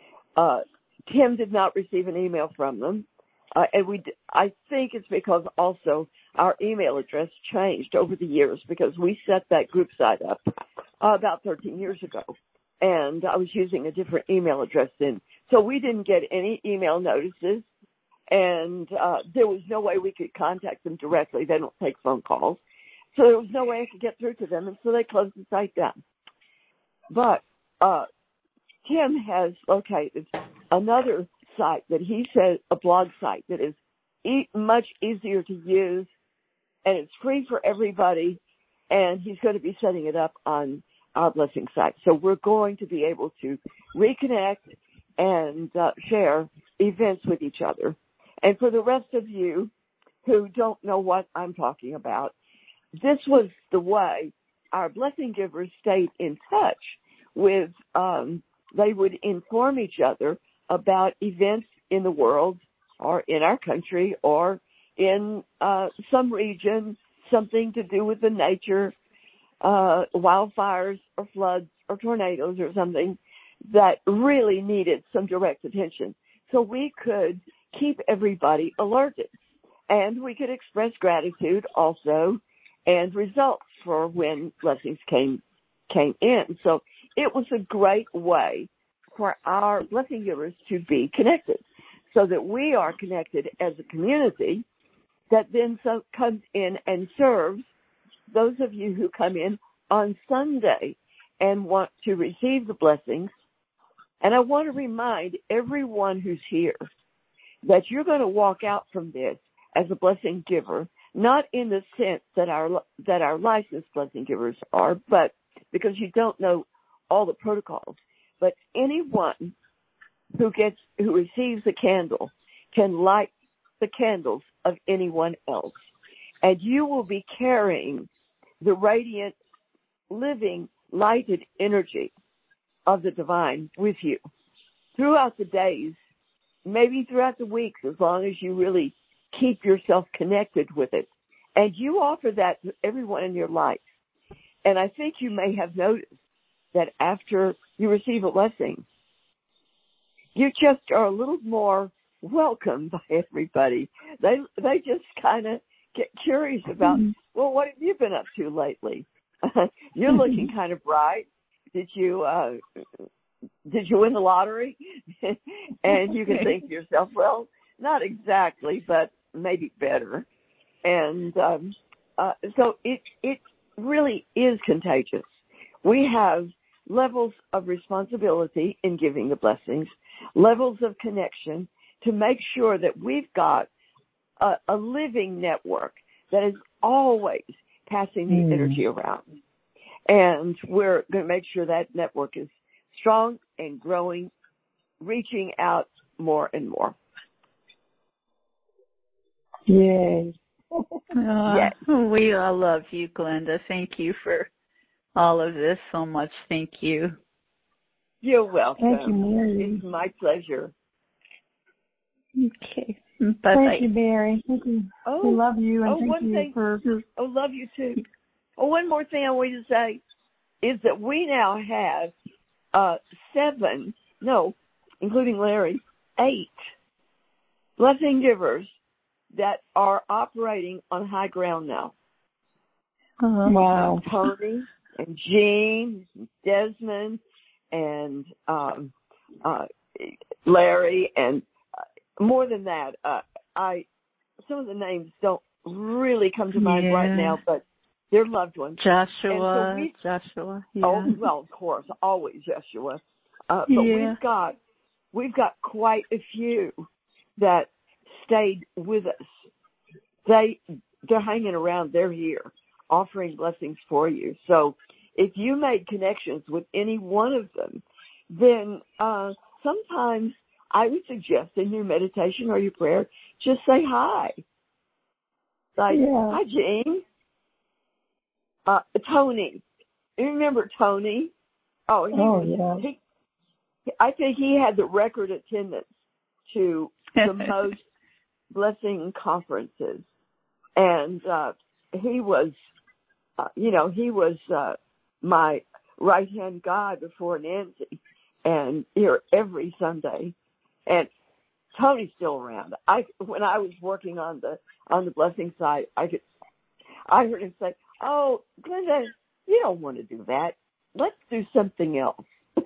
[SPEAKER 1] Tim did not receive an email from them. And I think it's because also our email address changed over the years because we set that GroupSite up about 13 years ago. And I was using a different email address then. So we didn't get any email notices. And there was no way we could contact them directly. They don't take phone calls. So there was no way I could get through to them. And so they closed the site down. But Tim has located another site that he says, a blog site that is much easier to use, and it's free for everybody, and he's going to be setting it up on our blessing site. So we're going to be able to reconnect and share events with each other. And for the rest of you who don't know what I'm talking about, this was the way our blessing givers stayed in touch with, they would inform each other about events in the world or in our country or in some region, something to do with the nature, wildfires or floods or tornadoes or something that really needed some direct attention. So we could keep everybody alerted, and we could express gratitude also and results for when blessings came in. So it was a great way for our blessing givers to be connected so that we are connected as a community that then comes in and serves those of you who come in on Sunday and want to receive the blessings. And I want to remind everyone who's here that you're going to walk out from this as a blessing giver, not in the sense that our licensed blessing givers are, but because you don't know all the protocols. But anyone who receives a candle can light the candles of anyone else. And you will be carrying the radiant, living, lighted energy of the divine with you throughout the days, maybe throughout the weeks, as long as you really keep yourself connected with it. And you offer that to everyone in your life. And I think you may have noticed that after you receive a blessing, you just are a little more welcomed by everybody. They just kind of get curious about, well, what have you been up to lately? You're looking kind of bright. Did you win the lottery? And you can think to yourself, well, not exactly, but maybe better. And so it really is contagious. We have levels of responsibility in giving the blessings, levels of connection to make sure that we've got a living network that is always passing the energy around. And we're going to make sure that network is strong and growing, reaching out more and more.
[SPEAKER 2] Yay.
[SPEAKER 6] Yes. We all love you, Glenda. Thank you for all of this so much. Thank you.
[SPEAKER 1] You're welcome.
[SPEAKER 2] Thank you, Mary.
[SPEAKER 1] It's my pleasure.
[SPEAKER 6] Okay. Bye-bye.
[SPEAKER 2] Thank you, Mary. Thank you. We love you, and thank you for...
[SPEAKER 1] love you too. One more thing I want to say is that we now have 7, including Larry, 8 blessing givers that are operating on high ground now.
[SPEAKER 2] Wow.
[SPEAKER 1] Tony and Jean, Desmond, and Larry, and more than that, some of the names don't really come to mind right now, but they're loved ones.
[SPEAKER 6] Joshua. Yeah.
[SPEAKER 1] Oh, well, of course, always Joshua. But we've got quite a few that stayed with us. They're hanging around. They're here, offering blessings for you. So if you made connections with any one of them, then sometimes I would suggest in your meditation or your prayer, just say hi. Like, hi, Jean. Tony. You remember Tony? I think he had the record attendance to the most blessing conferences. And he was my right-hand guy before Nancy, and here every Sunday. And Tony's still around. When I was working on the blessing side, I heard him say, "Oh, Glenda, you don't want to do that. Let's do something else."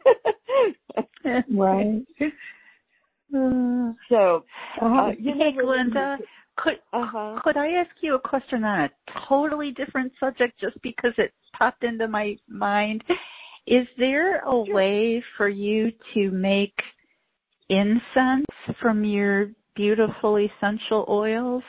[SPEAKER 2] Right.
[SPEAKER 1] So,
[SPEAKER 6] hey, Glenda, could I ask you a question on a totally different subject, just because it popped into my mind? Is there a way for you to make incense from your beautiful essential oils?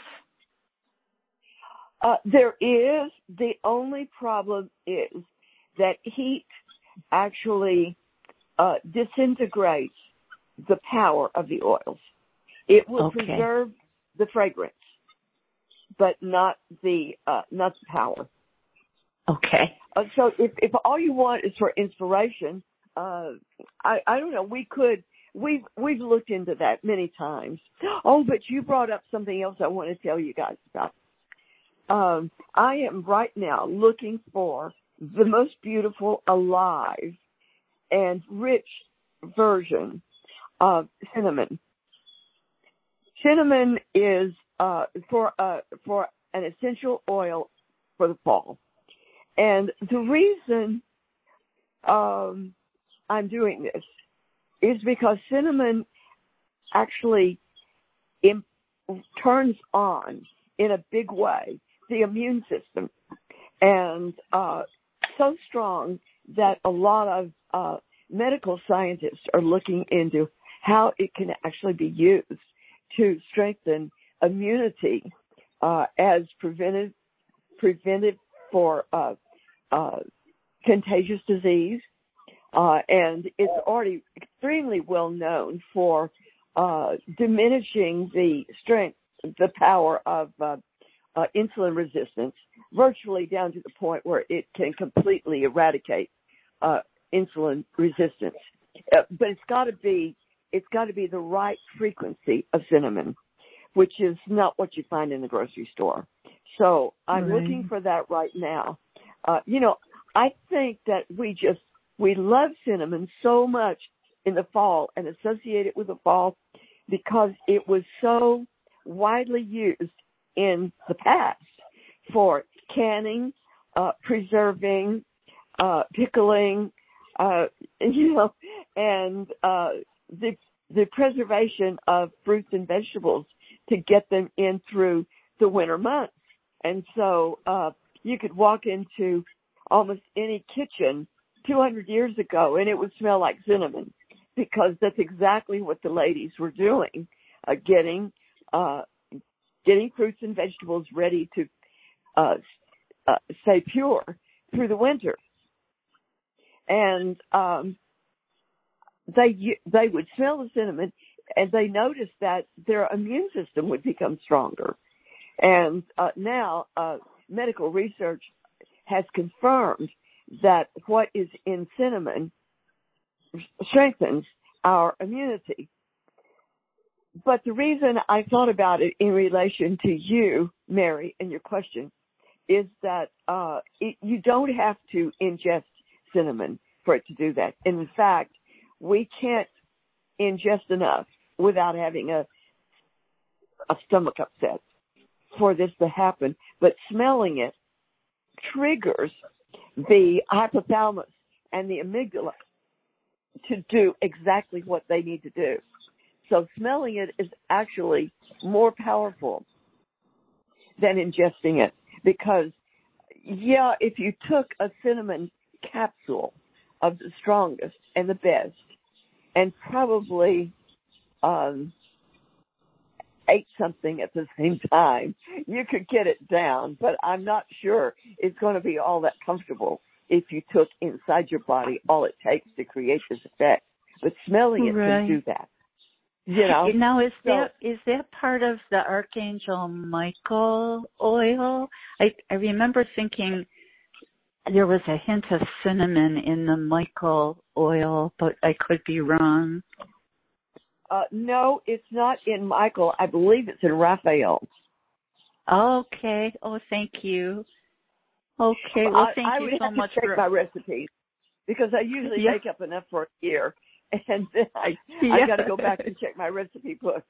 [SPEAKER 1] There is. The only problem is that heat actually disintegrates the power of the oils. It will preserve the fragrance, but not the power.
[SPEAKER 6] Okay.
[SPEAKER 1] So if all you want is for inspiration, I don't know. We've looked into that many times. Oh, but you brought up something else I want to tell you guys about. I am right now looking for the most beautiful, alive, and rich version of cinnamon. Cinnamon is for an essential oil for the fall, and the reason I'm doing this is because cinnamon actually turns on in a big way the immune system, and so strong that a lot of medical scientists are looking into how it can actually be used to strengthen immunity as preventive for contagious disease, and it's already extremely well known for diminishing the strength, the power of insulin resistance, virtually down to the point where it can completely eradicate insulin resistance. But it's got to be the right frequency of cinnamon, which is not what you find in the grocery store. So I'm looking for that right now. I think that we love cinnamon so much in the fall and associate it with the fall because it was so widely used in the past for canning, preserving, pickling, and the preservation of fruits and vegetables to get them in through the winter months. And so you could walk into almost any kitchen 200 years ago and it would smell like cinnamon, because that's exactly what the ladies were doing, getting getting fruits and vegetables ready to stay pure through the winter. And they would smell the cinnamon, and they noticed that their immune system would become stronger. And now medical research has confirmed that what is in cinnamon strengthens our immunity. But the reason I thought about it in relation to you, Mary, and your question, is that you don't have to ingest cinnamon for it to do that. In fact, we can't ingest enough without having a stomach upset for this to happen. But smelling it triggers the hypothalamus and the amygdala to do exactly what they need to do. So smelling it is actually more powerful than ingesting it, because, if you took a cinnamon capsule of the strongest and the best and probably ate something at the same time, you could get it down, but I'm not sure it's going to be all that comfortable if you took inside your body all it takes to create this effect. But smelling it can do that.
[SPEAKER 6] Now, is that part of the Archangel Michael oil? I remember thinking there was a hint of cinnamon in the Michael oil, but I could be wrong.
[SPEAKER 1] No, it's not in Michael. I believe it's in Raphael.
[SPEAKER 6] Okay. Oh, thank you. Okay. Well, thank you so much
[SPEAKER 1] for check my recipes, because I usually make up enough for a year, and then I got to go back and check my recipe book.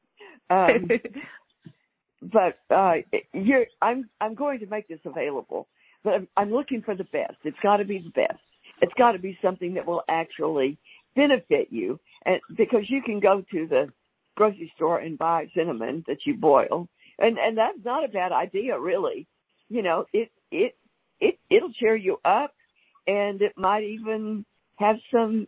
[SPEAKER 1] But I'm going to make this available, but I'm looking for the best. It's got to be the best. It's got to be something that will actually benefit you, and because you can go to the grocery store and buy cinnamon that you boil, and that's not a bad idea, really. It'll cheer you up, and it might even have some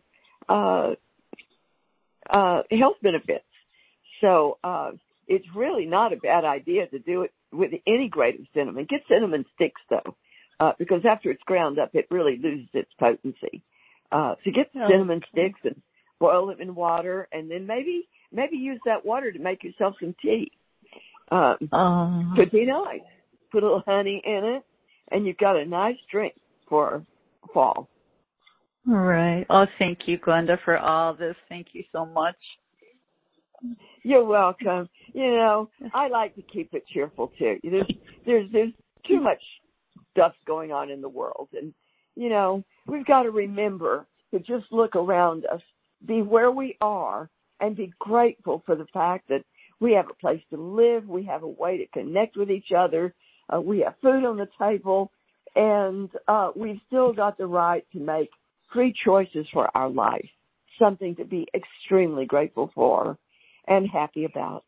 [SPEAKER 1] health benefits. So it's really not a bad idea to do it with any grade of cinnamon. Get cinnamon sticks, though, because after it's ground up, it really loses its potency. So get the cinnamon sticks and boil them in water, and then maybe use that water to make yourself some tea. Could be nice. Put a little honey in it, and you've got a nice drink for fall.
[SPEAKER 6] All right. Oh, thank you, Glenda, for all this. Thank you so much.
[SPEAKER 1] You're welcome. I like to keep it cheerful too. There's too much stuff going on in the world, and we've got to remember to just look around us, be where we are, and be grateful for the fact that we have a place to live, we have a way to connect with each other, we have food on the table, and we've still got the right to make free choices for our life, something to be extremely grateful for and happy about.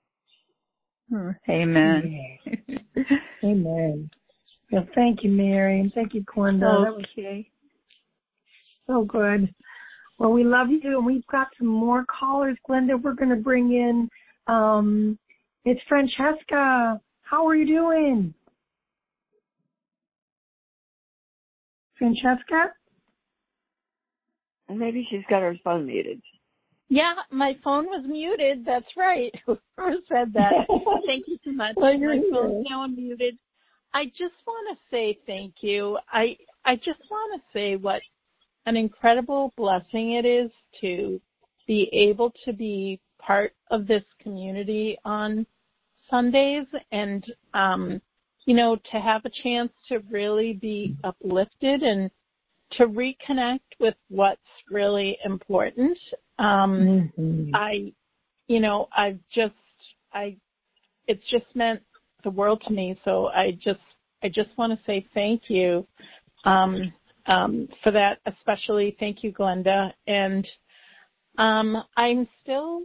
[SPEAKER 6] Amen.
[SPEAKER 2] Amen. Well, thank you, Mary, and thank you, Glenda.
[SPEAKER 6] Okay.
[SPEAKER 2] So good. Well, we love you, and we've got some more callers, Glenda. We're going to bring in, it's Francesca. How are you doing? Francesca?
[SPEAKER 1] Maybe she's got her phone muted.
[SPEAKER 6] Yeah, my phone was muted. That's right. Whoever said that. Thank you so much. My phone's now unmuted. I just want to say thank you. I just want to say what an incredible blessing it is to be able to be part of this community on Sundays, and to have a chance to really be uplifted and to reconnect with what's really important. It's just meant the world to me. So I just want to say thank you for that, especially thank you, Glenda. And I'm still,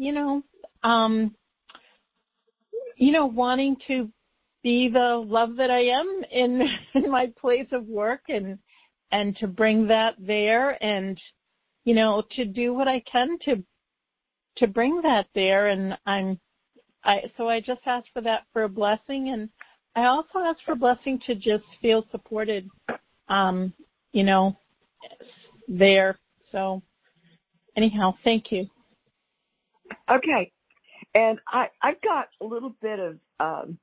[SPEAKER 6] wanting to be the love that I am in my place of work, and to bring that there, and to do what I can to bring that there. And So I just asked for that for a blessing, and I also asked for a blessing to just feel supported, there. So anyhow, thank you.
[SPEAKER 1] Okay. And I've got a little bit of, I'm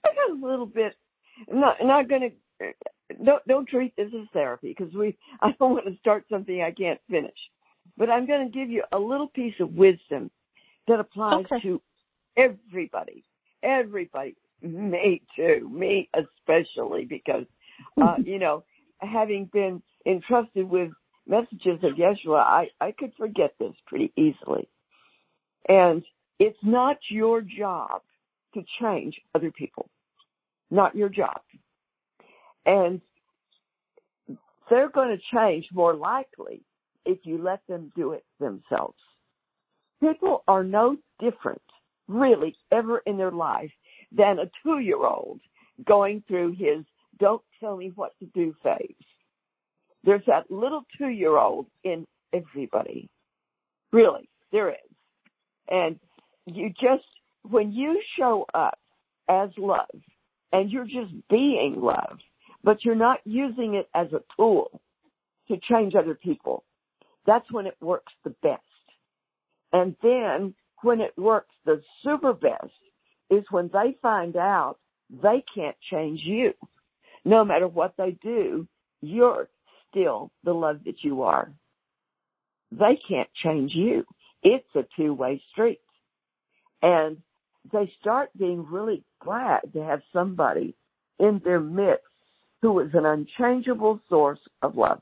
[SPEAKER 1] not going to, don't treat this as therapy because I don't want to start something I can't finish. But I'm going to give you a little piece of wisdom that applies to everybody. Everybody. Me too. Me especially because, having been entrusted with messages of Yeshua, I could forget this pretty easily. And it's not your job to change other people. Not your job. And they're going to change more likely if you let them do it themselves. People are no different, really, ever in their life than a 2-year-old going through his don't tell me what to do phase. There's that little 2-year-old in everybody. Really, there is. And when you show up as love, and you're just being love, but you're not using it as a tool to change other people, that's when it works the best. And then when it works the super best is when they find out they can't change you. No matter what they do, you're still the love that you are. They can't change you. It's a two-way street. And they start being really glad to have somebody in their midst who is an unchangeable source of love.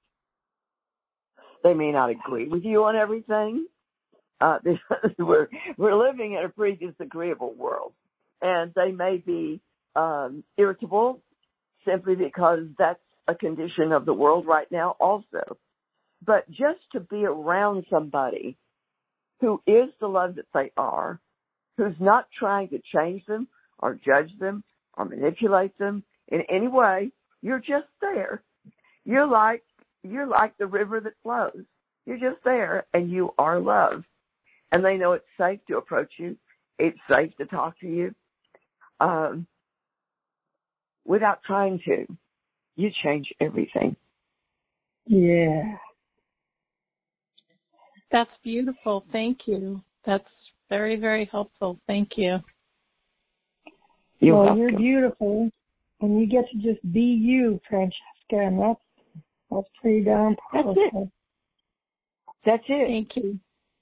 [SPEAKER 1] They may not agree with you on everything. We're living in a pretty disagreeable world. And they may be irritable simply because that's a condition of the world right now also. But just to be around somebody who is the love that they are, who's not trying to change them or judge them or manipulate them in any way, you're just there. You're like the river that flows. You're just there and you are love. And they know it's safe to approach you. It's safe to talk to you without trying to. You change everything.
[SPEAKER 2] Yeah.
[SPEAKER 6] That's beautiful. Thank you. That's very, very helpful. Thank you.
[SPEAKER 2] You're beautiful, and you get to just be you, Francesca, and that's pretty darn powerful.
[SPEAKER 1] That's it.
[SPEAKER 6] Thank you.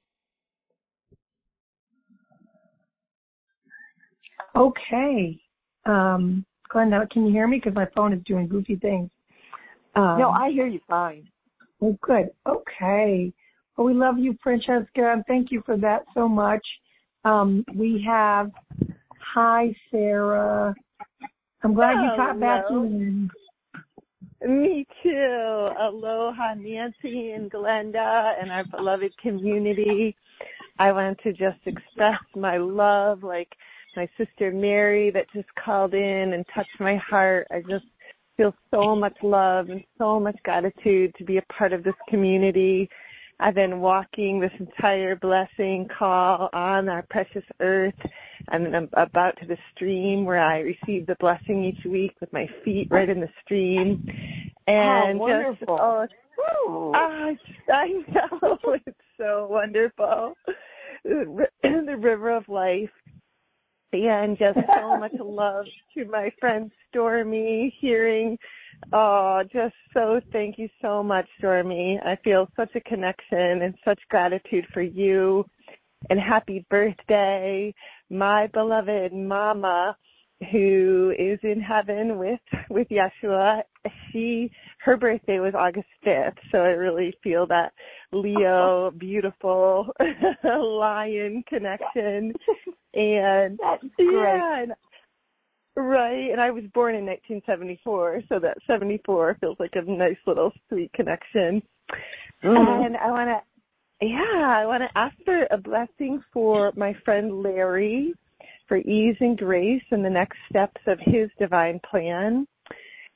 [SPEAKER 2] Okay. Glenda, can you hear me? Because my phone is doing goofy things.
[SPEAKER 1] No, I hear you fine.
[SPEAKER 2] Oh, good. Okay. Well, we love you, Francesca, and thank you for that so much. We have, hi, Sarah. I'm glad you got back in.
[SPEAKER 7] Me too. Aloha, Nancy and Glenda and our beloved community. I want to just express my love, like my sister Mary that just called in and touched my heart. I just feel so much love and so much gratitude to be a part of this community. I've been walking this entire blessing call on our precious earth. I'm about to the stream where I receive the blessing each week with my feet right in the stream. And
[SPEAKER 1] how wonderful.
[SPEAKER 7] I know, it's so wonderful. The river of life. And just so much love to my friend Stormy, just so thank you so much, Stormy. I feel such a connection and such gratitude for you. And happy birthday, my beloved mama, who is in heaven with Yeshua. Her birthday was August 5th, so I really feel that Leo, beautiful lion connection. And
[SPEAKER 1] that's great.
[SPEAKER 7] Yeah, right. And I was born in 1974, so that 74 feels like a nice little sweet connection. Mm-hmm. And I want to ask for a blessing for my friend Larry for ease and grace in the next steps of his divine plan.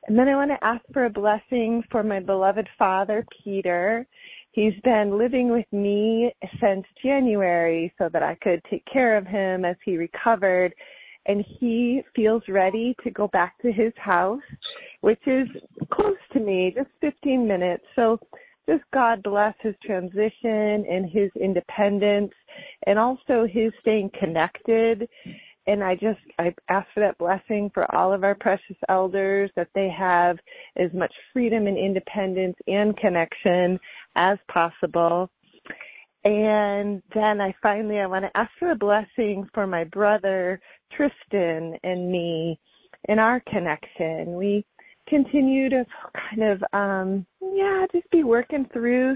[SPEAKER 7] And then I want to ask for a blessing for my beloved father, Peter. He's been living with me since January so that I could take care of him as he recovered. And he feels ready to go back to his house, which is close to me, just 15 minutes. So just God bless his transition and his independence and also his staying connected. And I ask for that blessing for all of our precious elders, that they have as much freedom and independence and connection as possible. And then I want to ask for a blessing for my brother, Tristan, and me in our connection. We continue to kind of, just be working through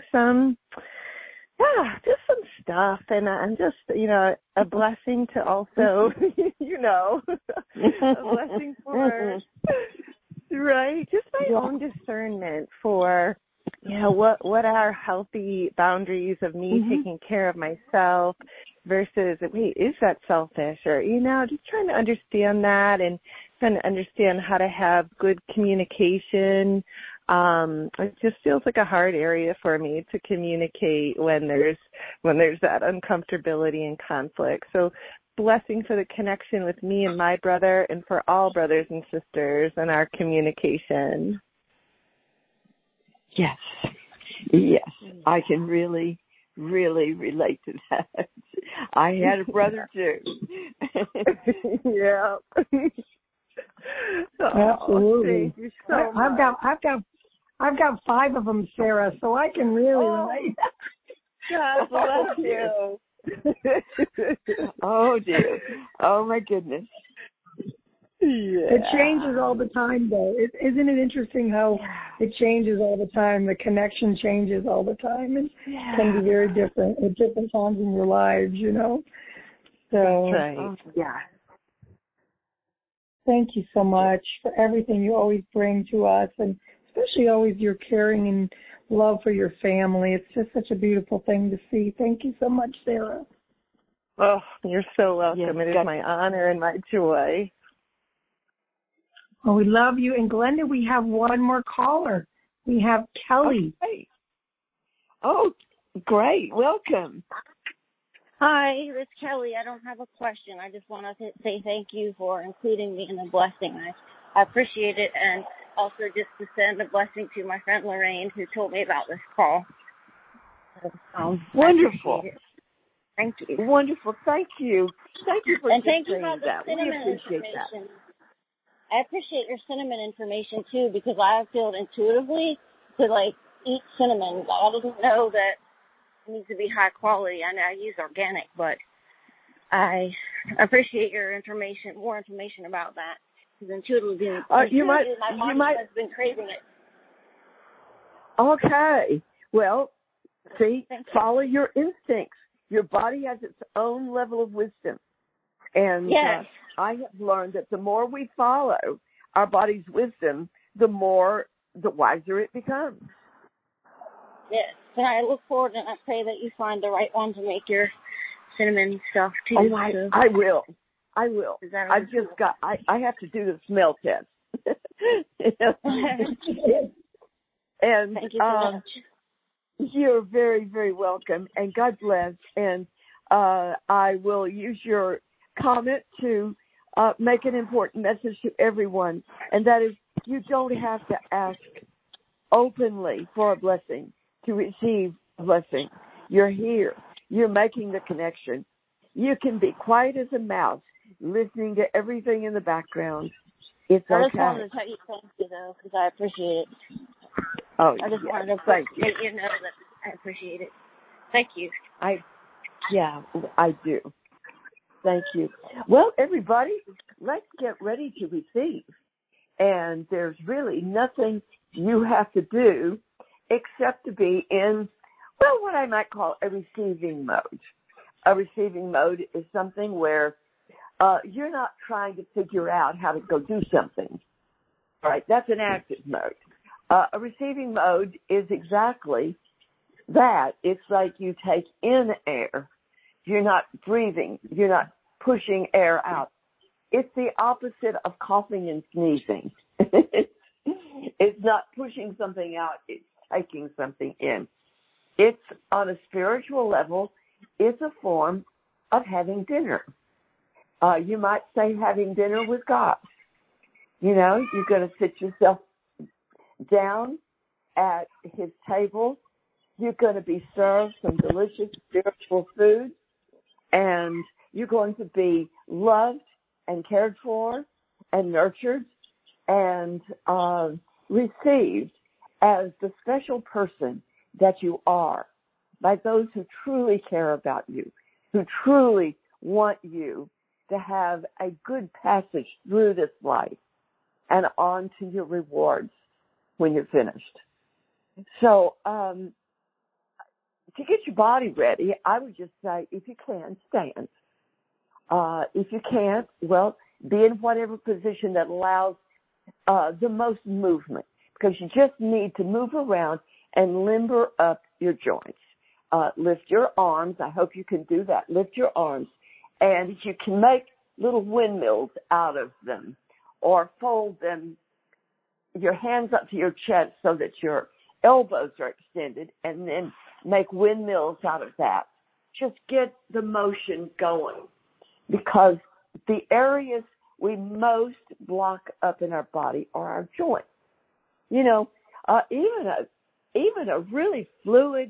[SPEAKER 7] just some stuff, and just, a blessing to also, a blessing for, right, just my own discernment for, what are healthy boundaries of me taking care of myself versus, wait, is that selfish? Or, just trying to understand that and trying to understand how to have good communication. It just feels like a hard area for me to communicate when there's that uncomfortability and conflict. So blessing for the connection with me and my brother and for all brothers and sisters in our communication.
[SPEAKER 1] Yes, I can really, really relate to that. I had a brother too.
[SPEAKER 7] Yeah.
[SPEAKER 2] Absolutely.
[SPEAKER 7] Thank you so much.
[SPEAKER 2] I've got 5 of them, Sarah, so I can really relate.
[SPEAKER 7] God bless you.
[SPEAKER 1] Oh dear. Oh my goodness.
[SPEAKER 2] Yeah. It changes all the time, though. Isn't it interesting how it changes all the time? The connection changes all the time and can be very different at different times in your lives, So,
[SPEAKER 1] that's right. Yeah.
[SPEAKER 2] Thank you so much for everything you always bring to us, and especially always your caring and love for your family. It's just such a beautiful thing to see. Thank you so much, Sarah.
[SPEAKER 7] Oh, you're so welcome.
[SPEAKER 1] Yes,
[SPEAKER 7] it is my honor and my joy.
[SPEAKER 2] Well, we love you. And Glenda, we have one more caller. We have Kelly.
[SPEAKER 1] Okay. Oh, great. Welcome.
[SPEAKER 8] Hi, it's Kelly. I don't have a question. I just want to say thank you for including me in the blessing. I appreciate it. And also just to send a blessing to my friend Lorraine, who told me about this call.
[SPEAKER 1] Wonderful.
[SPEAKER 8] Thank you.
[SPEAKER 1] Wonderful. Thank you. Thank you for
[SPEAKER 8] thank you for the
[SPEAKER 1] that. We appreciate
[SPEAKER 8] information.
[SPEAKER 1] that.
[SPEAKER 8] I appreciate your cinnamon information, too, because I feel intuitively to, eat cinnamon. I didn't know that it needs to be high quality. I know I use organic, but I appreciate your information, more information about that. Because intuitively, my body has been craving it.
[SPEAKER 1] Okay. Well, see, follow your instincts. Your body has its own level of wisdom. And I have learned that the more we follow our body's wisdom, the wiser it becomes.
[SPEAKER 8] Yes, and I look forward and I pray that you find the right one to make your cinnamon stuff too.
[SPEAKER 1] Oh, I will. I've just I have to do the smell test. And
[SPEAKER 8] thank you so much.
[SPEAKER 1] You're very, very welcome, and God bless. And I will use your comment to make an important message to everyone, and that is you don't have to ask openly for a blessing to receive a blessing. You're here. You're making the connection. You can be quiet as a mouse, listening to everything in the background. It's okay.
[SPEAKER 8] I just wanted to tell you thank you, though, because I appreciate it.
[SPEAKER 1] Oh,
[SPEAKER 8] I just wanted to let you know that I appreciate it. Thank you.
[SPEAKER 1] I do. Thank you. Well, everybody, let's get ready to receive. And there's really nothing you have to do except to be in, what I might call a receiving mode. A receiving mode is something where you're not trying to figure out how to go do something. Right? That's an active mode. A receiving mode is exactly that. It's like you take in air. You're not breathing. You're not pushing air out. It's the opposite of coughing and sneezing. It's not pushing something out. It's taking something in. It's on a spiritual level. It's a form of having dinner. You might say having dinner with God. You know, you're going to sit yourself down at his table. You're going to be served some delicious spiritual food, and you're going to be loved and cared for and nurtured and received as the special person that you are by those who truly care about you, who truly want you to have a good passage through this life and on to your rewards when you're finished. So to get your body ready, I would just say, if you can, stand. If you can't, well, be in whatever position that allows the most movement, because you just need to move around and limber up your joints. Lift your arms. I hope you can do that. Lift your arms. And you can make little windmills out of them, or fold them, your hands up to your chest so that your elbows are extended, and then make windmills out of that. Just get the motion going, because the areas we most block up in our body are our joints. You know, even a really fluid,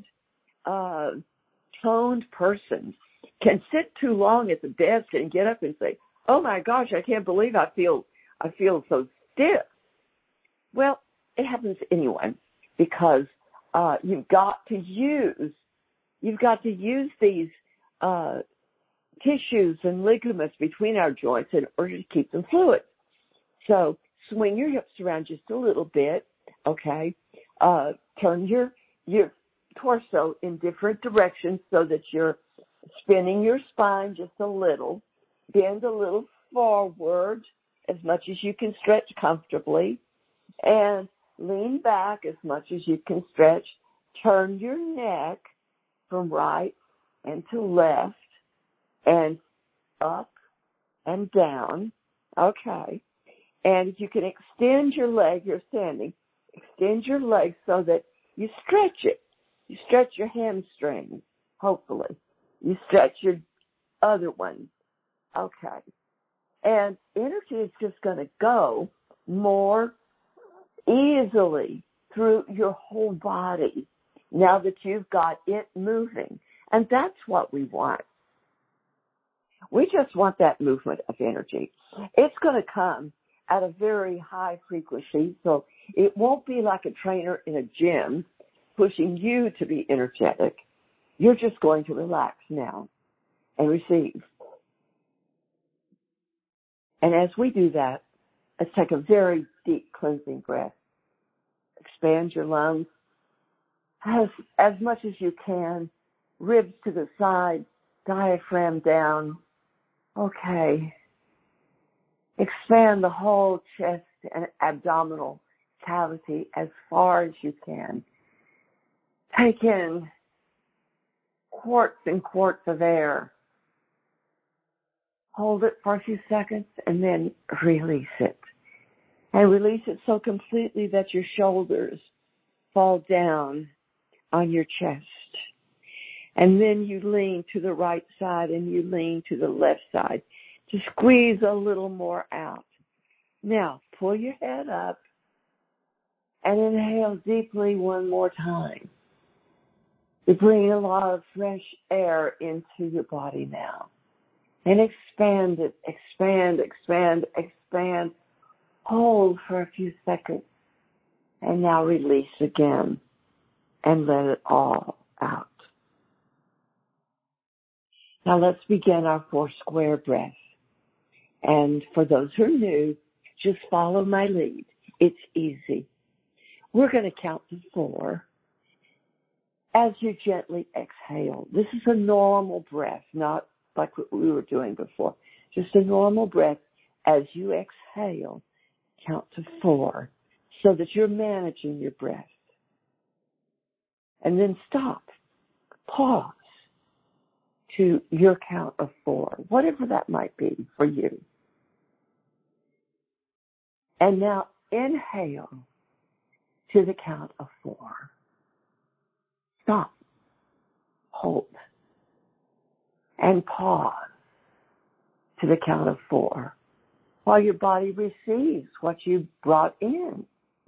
[SPEAKER 1] toned person can sit too long at the desk and get up and say, "Oh my gosh, I can't believe I feel so stiff." Well, it happens to anyone, because you've got to use these tissues and ligaments between our joints in order to keep them fluid. So swing your hips around just a little bit, okay? Turn your torso in different directions so that you're spinning your spine just a little. Bend a little forward as much as you can stretch comfortably, and lean back as much as you can stretch. Turn your neck from right and to left and up and down. Okay. And if you can extend your leg, you're standing, extend your leg so that you stretch it. You stretch your hamstrings, hopefully. You stretch your other ones. Okay. And energy is just going to go more easily through your whole body now that you've got it moving. And that's what we want. We just want that movement of energy. It's going to come at a very high frequency, so it won't be like a trainer in a gym pushing you to be energetic. You're just going to relax now and receive. And as we do that, let's take a very deep cleansing breath. Expand your lungs as much as you can. Ribs to the side, diaphragm down. Okay. Expand the whole chest and abdominal cavity as far as you can. Take in quarts and quarts of air. Hold it for a few seconds and then release it. And release it so completely that your shoulders fall down on your chest. And then you lean to the right side and you lean to the left side to squeeze a little more out. Now, pull your head up and inhale deeply one more time. You bring a lot of fresh air into your body now. And expand it, expand, expand, expand. Hold for a few seconds. And now release again and let it all out. Now let's begin our 4 square breath. And for those who are new, just follow my lead. It's easy. We're going to count to 4 as you gently exhale. This is a normal breath, not like what we were doing before. Just a normal breath. As you exhale, count to 4 so that you're managing your breath. And then stop. Pause to your count of 4, whatever that might be for you. And now inhale to the count of 4. Stop. Hold. And pause to the count of 4 while your body receives what you brought in.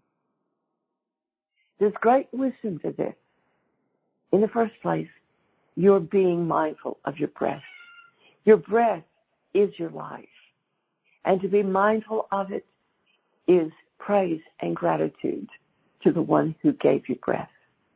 [SPEAKER 1] There's great wisdom to this. In the first place, you're being mindful of your breath. Your breath is your life. And to be mindful of it is praise and gratitude to the one who gave you breath.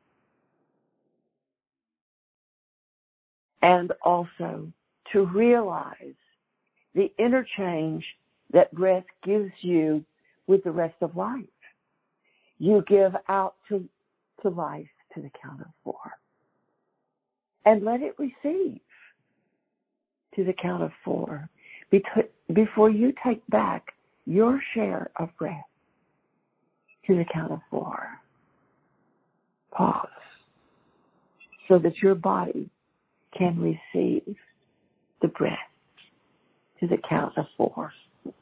[SPEAKER 1] And also to realize the interchange that breath gives you with the rest of life. You give out to life to the count of 4. And let it receive to the count of 4 before you take back your share of breath to the count of 4. Pause so that your body can receive the breath to the count of 4.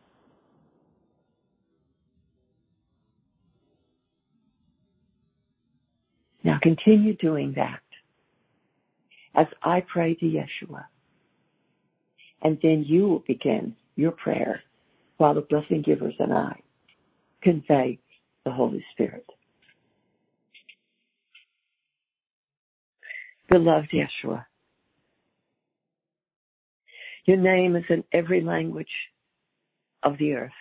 [SPEAKER 1] Now continue doing that as I pray to Yeshua. And then you will begin your prayer while the blessing givers and I convey the Holy Spirit. Beloved Yeshua, your name is in every language of the earth.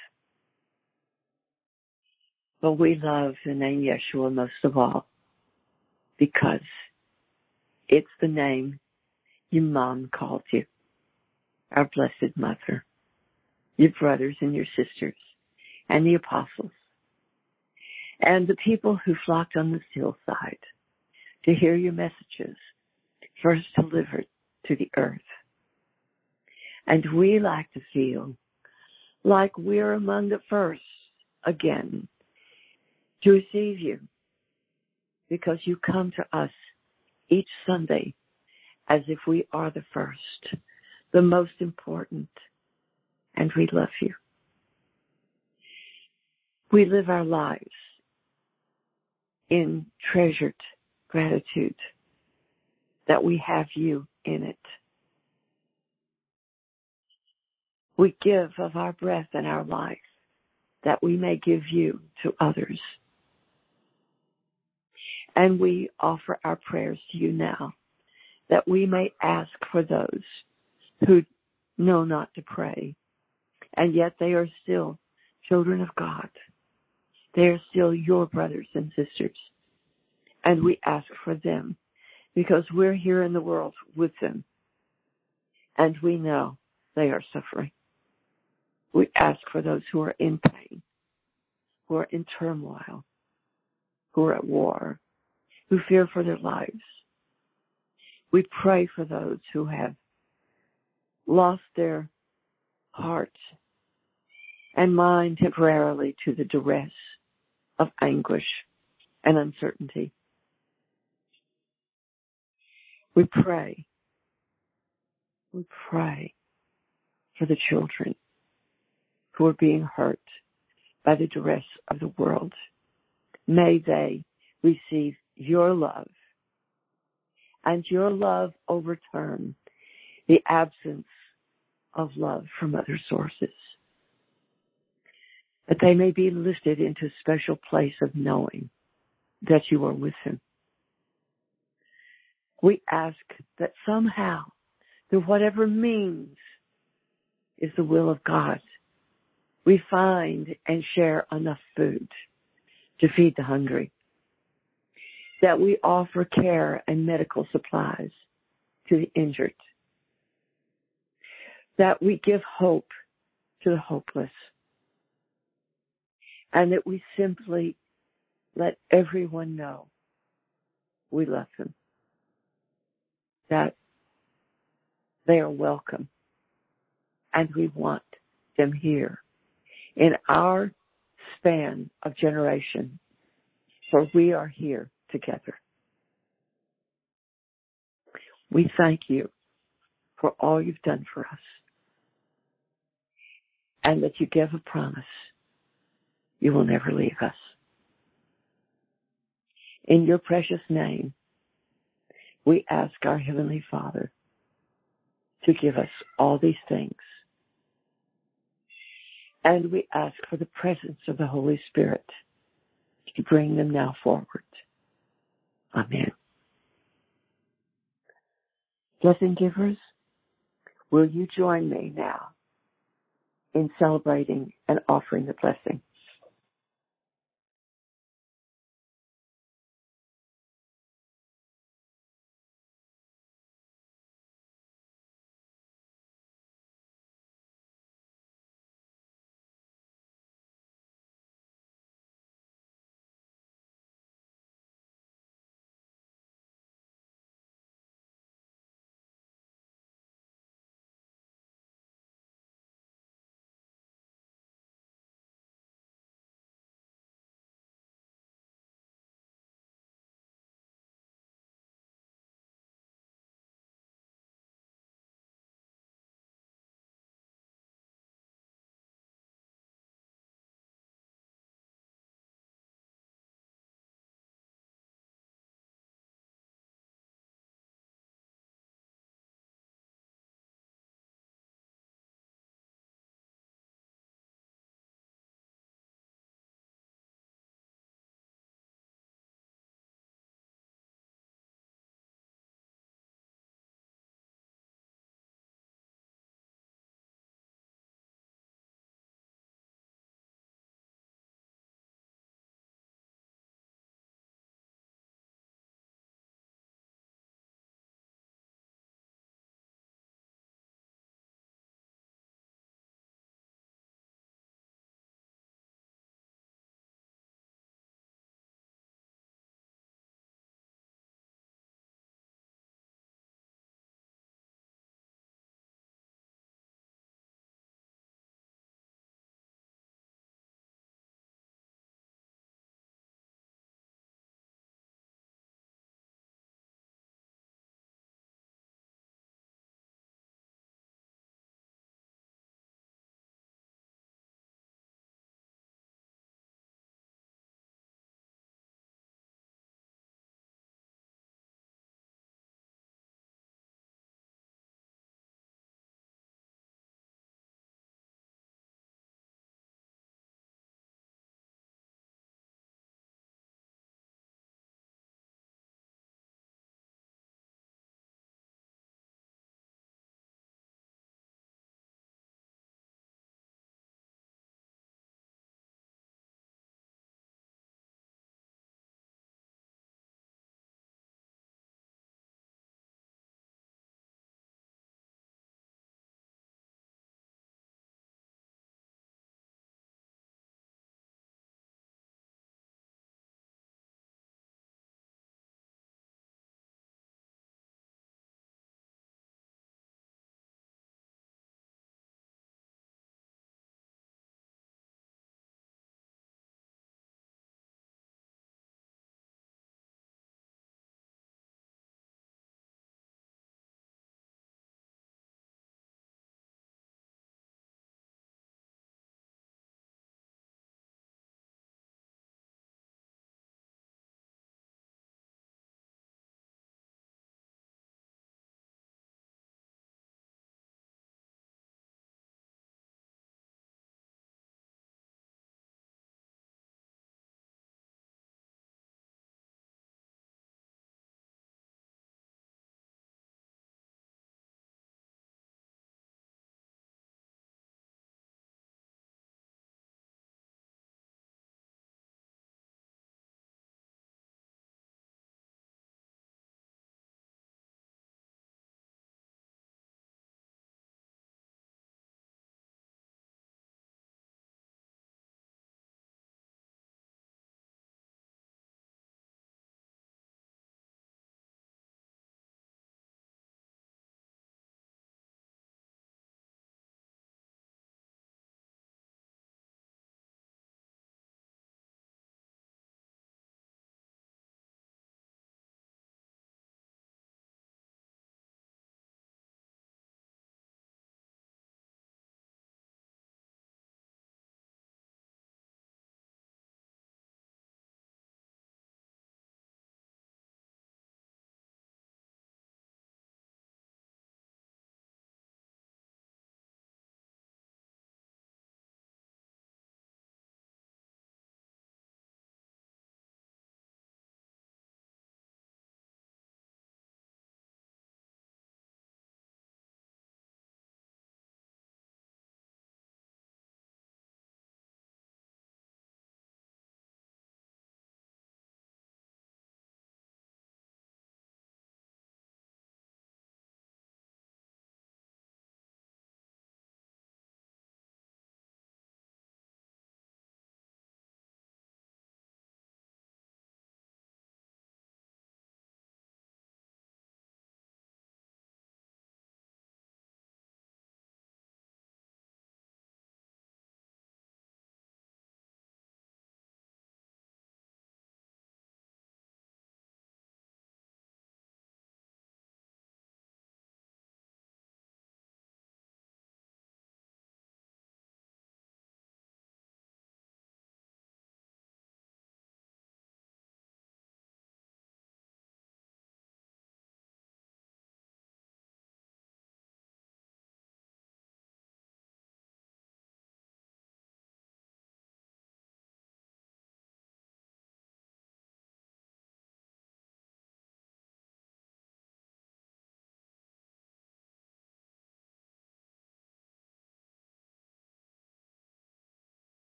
[SPEAKER 1] But we love the name Yeshua most of all because it's the name your mom called you, our Blessed Mother, your brothers and your sisters, and the apostles, and the people who flocked on the hillside to hear your messages first delivered to the earth. And we like to feel like we're among the first again to receive you because you come to us each Sunday as if we are the first, the most important, and we love you. We live our lives in treasured gratitude that we have you in it. We give of our breath and our life that we may give you to others. And we offer our prayers to you now that we may ask for those who know not to pray, and yet they are still children of God. They are still your brothers and sisters. And we ask for them because we're here in the world with them. And we know they are suffering. We ask for those who are in pain, who are in turmoil, who are at war, who fear for their lives. We pray for those who have lost their heart and mind temporarily to the duress of anguish and uncertainty. We pray for the children who are being hurt by the duress of the world. May they receive your love, and your love overturn the absence of love from other sources, that they may be lifted into a special place of knowing that you are with them. We ask that somehow, through whatever means is the will of God, we find and share enough food to feed the hungry, that we offer care and medical supplies to the injured, that we give hope to the hopeless, and that we simply let everyone know we love them, that they are welcome, and we want them here in our span of generation, for we are here together. We thank you for all you've done for us, and that you give a promise You will never leave us. In your precious name, we ask our Heavenly Father to give us all these things. And we ask for the presence of the Holy Spirit to bring them now forward. Amen. Blessing givers, will you join me now in celebrating and offering the blessing?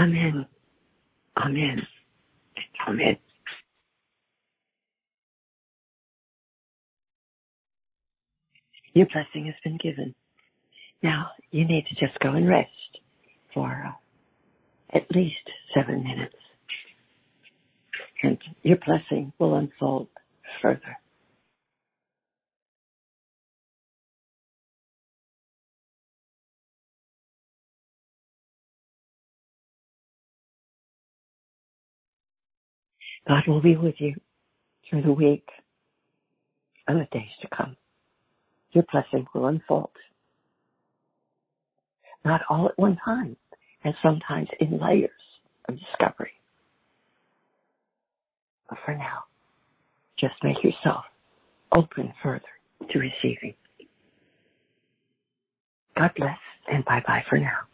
[SPEAKER 1] Amen. Amen. Amen. Your blessing has been given. Now, you need to just go and rest for at least 7 minutes. And your blessing will unfold further. God will be with you through the week and the days to come. Your blessing will unfold. Not all at one time, and sometimes in layers of discovery. But for now, just make yourself open further to receiving. God bless, and bye-bye for now.